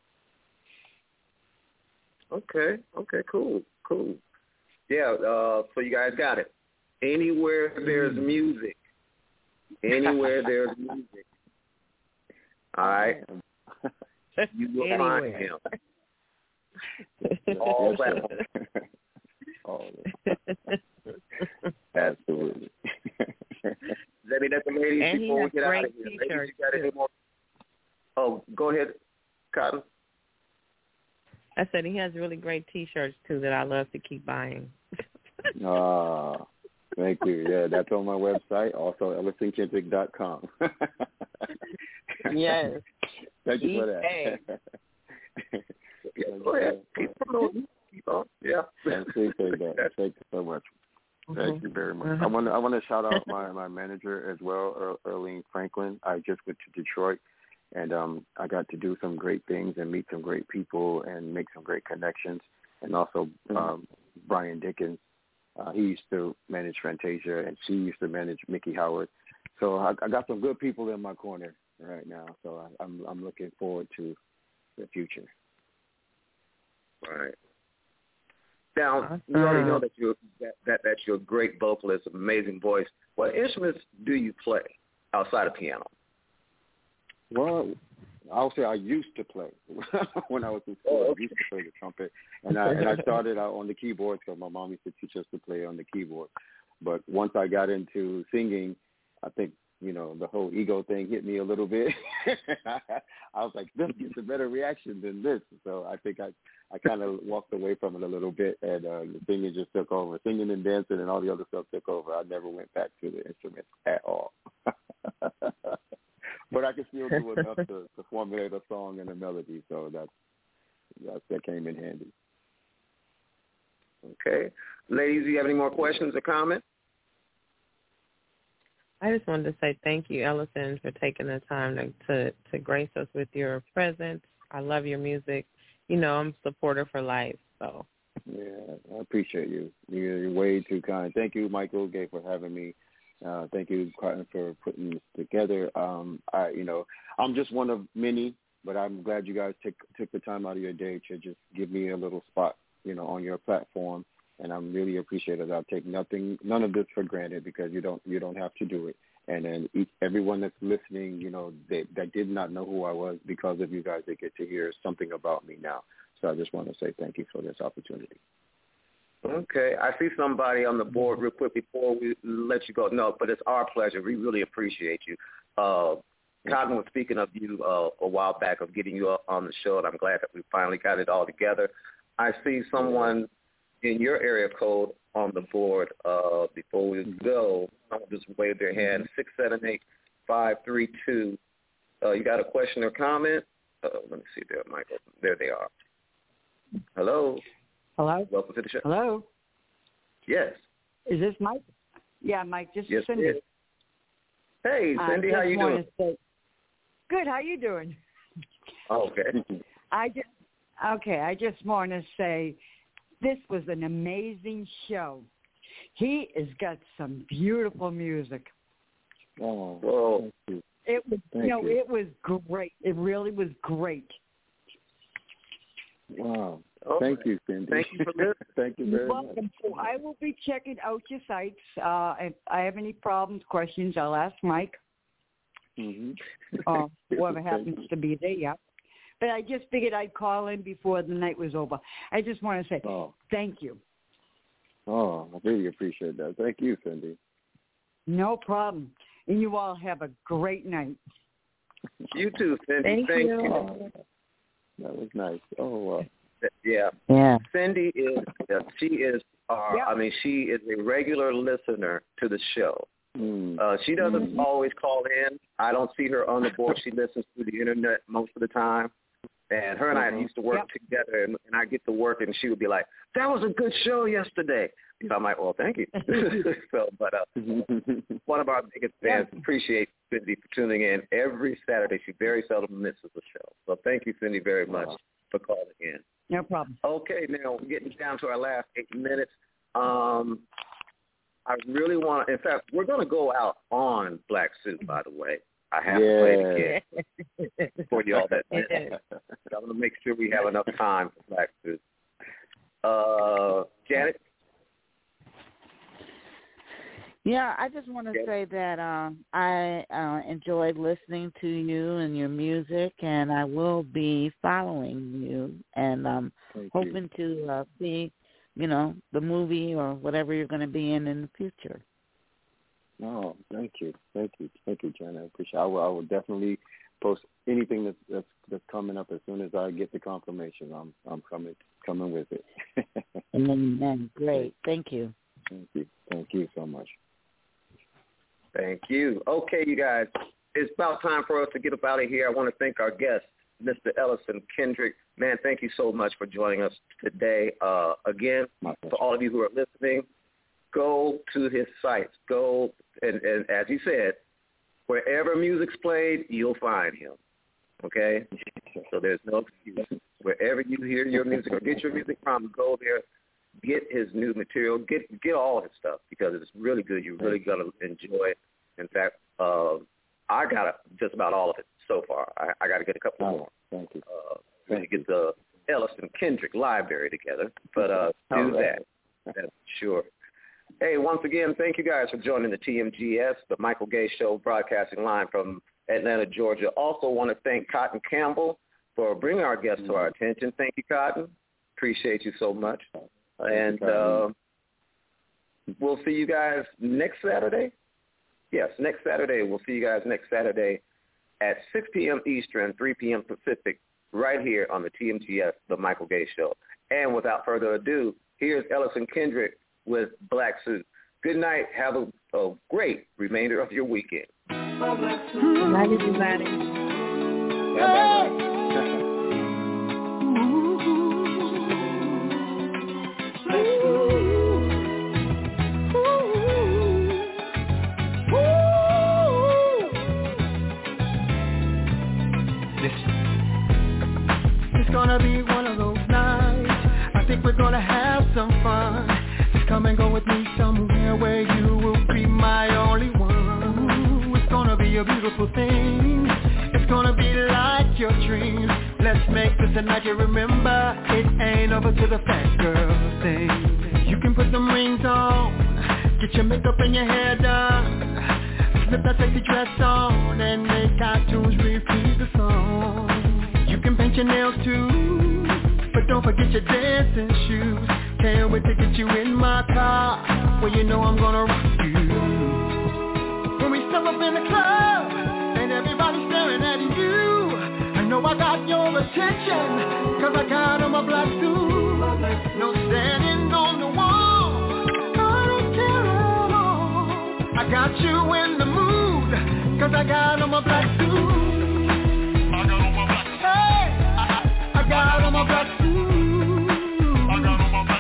Okay. Okay. Cool. Cool. Yeah. Uh, so you guys got it. Anywhere there's music, anywhere there's music. All right. You will Anywhere. find him. All platforms. All absolutely. Let me let the ladies And before we get out of here. T-shirts, Ladies, you got any too. more? Oh, go ahead, Cotton. I said he has really great T-shirts too that I love to keep buying. Ah, thank you. Yeah, that's on my website. Also, ellison kendrick dot com. Yes. Thank you for that. Yeah, go ahead. Keep on. Keep on. Yeah. I appreciate that. Thank you so much. Thank you very much. I want to I want to shout out my, my manager as well, Earlene Franklin. I just went to Detroit, and um, I got to do some great things and meet some great people and make some great connections. And also um, Brian Dickens, uh, he used to manage Fantasia, and she used to manage Mickey Howard. So I, I got some good people in my corner right now. So I, I'm I'm looking forward to the future. All right. Now, you already know that you're that, that that you're a great vocalist, amazing voice. What instruments do you play outside of piano? Well, I'll say I used to play when I was in school. I used to play the trumpet, and I and I started out on the keyboard because my mom used to teach us to play on the keyboard. But once I got into singing, I think you know the whole ego thing hit me a little bit. I was like, this gets a better reaction than this, so I think I. I kind of walked away from it a little bit, and uh, the singing just took over. Singing and dancing and all the other stuff took over. I never went back to the instruments at all. But I could still do enough to, to formulate a song and a melody, so that's, that's, that came in handy. Okay. Ladies, do you have any more questions or comments? I just wanted to say thank you, Ellison, for taking the time to, to, to grace us with your presence. I love your music. You know, I'm a supporter for life, so. Yeah, I appreciate you. You're, you're way too kind. Thank you, Michael Gay, for having me. Uh, thank you, Carton, for putting this together. Um, I, you know, I'm just one of many, but I'm glad you guys took took the time out of your day to just give me a little spot, you know, on your platform, and I'm really appreciative. I'll take nothing, none of this for granted because you don't you don't have to do it. And then each, everyone that's listening, you know, they, that did not know who I was because of you guys, they get to hear something about me now. So I just want to say thank you for this opportunity. Okay. I see somebody on the board real quick before we let you go. No, but it's our pleasure. We really appreciate you. Uh, Cotton was speaking of you uh, a while back of getting you up on the show, and I'm glad that we finally got it all together. I see someone in your area code on the board uh, before we go. Someone just wave their hand, six seven eight, five three two. Uh, you got a question or comment? Uh, let me see there, Michael. There they are. Hello. Hello? Welcome to the show. Hello? Yes. Is this Mike? Yeah, Mike, this yes, is Cindy. Yes. Hey, Cindy, how you doing? Say, good, how you doing? Oh, okay. I just, okay, I just want to say this was an amazing show. He has got some beautiful music. Oh, whoa. Thank you. It was, Thank you know, you. it was great. It really was great. Wow. Oh, Thank you, Cindy. Thank you for this. Thank you You're very welcome. much. So I will be checking out your sites. Uh, if I have any problems, questions, I'll ask Mike. Mm-hmm. Uh, whoever Thank happens you. to be there, yeah. But I just figured I'd call in before the night was over. I just want to say Oh. thank you. Oh, I really appreciate that. Thank you, Cindy. No problem. And you all have a great night. You too, Cindy. Thank, Thank you. you. Oh, that was nice. Oh, wow. Yeah. Yeah. Cindy is, uh, she is, uh, Yeah. I mean, she is a regular listener to the show. Mm. Uh, she doesn't Mhm. always call in. I don't see her on the board. She listens through the internet most of the time. And her and I Mhm. used to work Yep. together, and, and I get to work, and she would be like, "That was a good show yesterday." So I'm like, "Well, thank you." so, but uh, one of our biggest fans, Yeah. appreciate Cindy for tuning in every Saturday. She very seldom misses a show. So thank you, Cindy, very much Wow. for calling in. No problem. Okay, now we're getting down to our last eight minutes. Um, I really want to, in fact, we're going to go out on Black Suit, by the way. I have to play the kid for y'all that I'm going to make sure we have enough time for Black Suit. Uh, Janet? Yeah, I just want to Yeah. say that um, I uh, enjoyed listening to you and your music, and I will be following you and um, Thank hoping you. to uh, see, you know, the movie or whatever you're going to be in in the future. Oh, thank you. Thank you. Thank you, Jen. I appreciate it. I will, I will definitely post anything that's, that's that's coming up as soon as I get the confirmation. I'm I'm coming coming with it. Amen. Great. Thank you. Thank you. Thank you so much. Thank you. Okay, you guys, it's about time for us to get up out of here. I want to thank our guest, Mister Ellison Kendrick. Man, thank you so much for joining us today. Uh, again, My for pleasure. all of you who are listening, go to his sites. Go, and, and as he said, wherever music's played, you'll find him. Okay? So there's no excuse. Wherever you hear your music or get your music from, go there. Get his new material. Get get all his stuff because it's really good. You're really going to enjoy it. In fact, uh, I got just about all of it so far. I, I got to get a couple Oh, more. thank you. Uh, to get the Ellison Kendrick library together. But uh, do All right. that. That's sure. Hey, once again, thank you guys for joining the T M G S, the Michael Gay Show, broadcasting live from Atlanta, Georgia. Also want to thank Cotton Campbell for bringing our guests to our attention. Thank you, Cotton. Appreciate you so much. And uh, we'll see you guys next Saturday. Yes, next Saturday. We'll see you guys next Saturday at six p.m. Eastern, three p.m. Pacific, right here on the T M G S, the Michael Gay Show. And without further ado, here's Ellison Kendrick with Black Suit. Good night. Have a, a great remainder of your weekend. Good night, everybody. Bye-bye. It's gonna be one of those nights. I think we're gonna have some fun. Just come and go with me somewhere where you will be my only one. Ooh, it's gonna be a beautiful thing. It's gonna be like your dreams. Let's make this a night you remember. It ain't over till the fat girl sings. You can put some rings on, get your makeup and your hair done, slip that sexy dress on, and make cartoons repeat the song. You can paint your nails too, but don't forget your dancing shoes. Can't wait to get you in my car, well you know I'm gonna rock you. When we step up in the club, and everybody's staring at you, I know I got your attention, cause I got on my black suit. No standing on the wall, I don't care at all. I got you in the mood, cause I got on my black suit. I got on my black suit. Hey, I, I got on my black suit. I got on my black suit.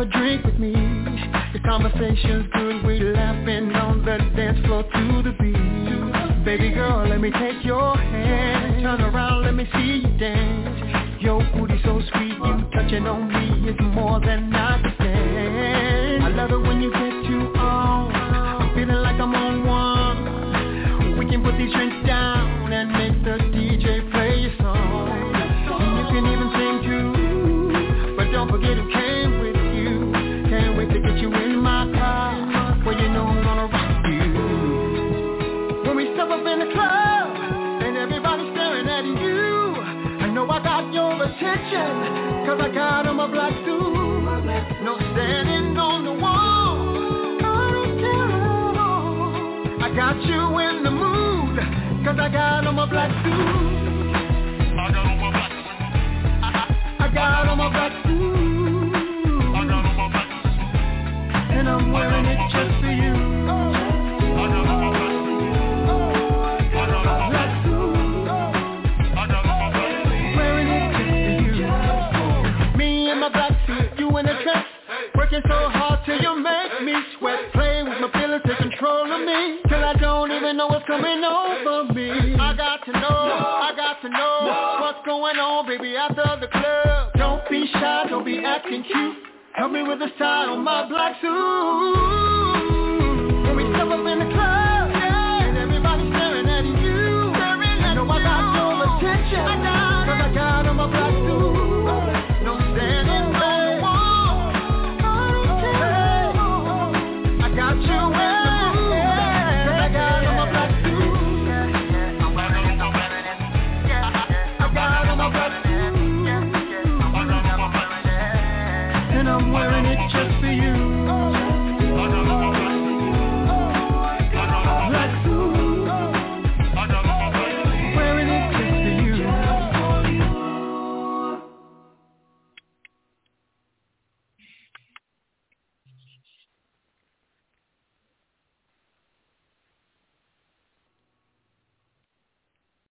a drink with me. The conversation's good, we laughing on the dance floor to the beat. Baby girl, let me take your hand. Turn around, let me see you dance. Your booty so sweet, you touching on me is more than I can stand. I love it when you get too on. I'm feeling like I'm on one. We can put these drinks down and make the D J play your song. And you can even sing too, but don't forget who came with you. Can't wait to get you in my car, where you know I'm gonna rock you. When we step up in the club and everybody's staring at you, I know I got your attention, cause I got on my black suit. No standing on the wall, I don't care at all. I got you in the mood, cause I got on my black suit. I got on my black suit. I, I got on my black suit. I got on my black suit. And I'm wearing it just for you. I got on my black suit. I got on my black suit. I got on my black suit. Wearing it just for you. Me and my black suit, you in a trap. Working so hard till you make me sweat. Play with my feelings, take control of me, till I don't even know what's coming over me. I got to know, I got to know what's going on, baby, after the club. Don't be shy, don't be acting cute. Help me with the style on my black suit.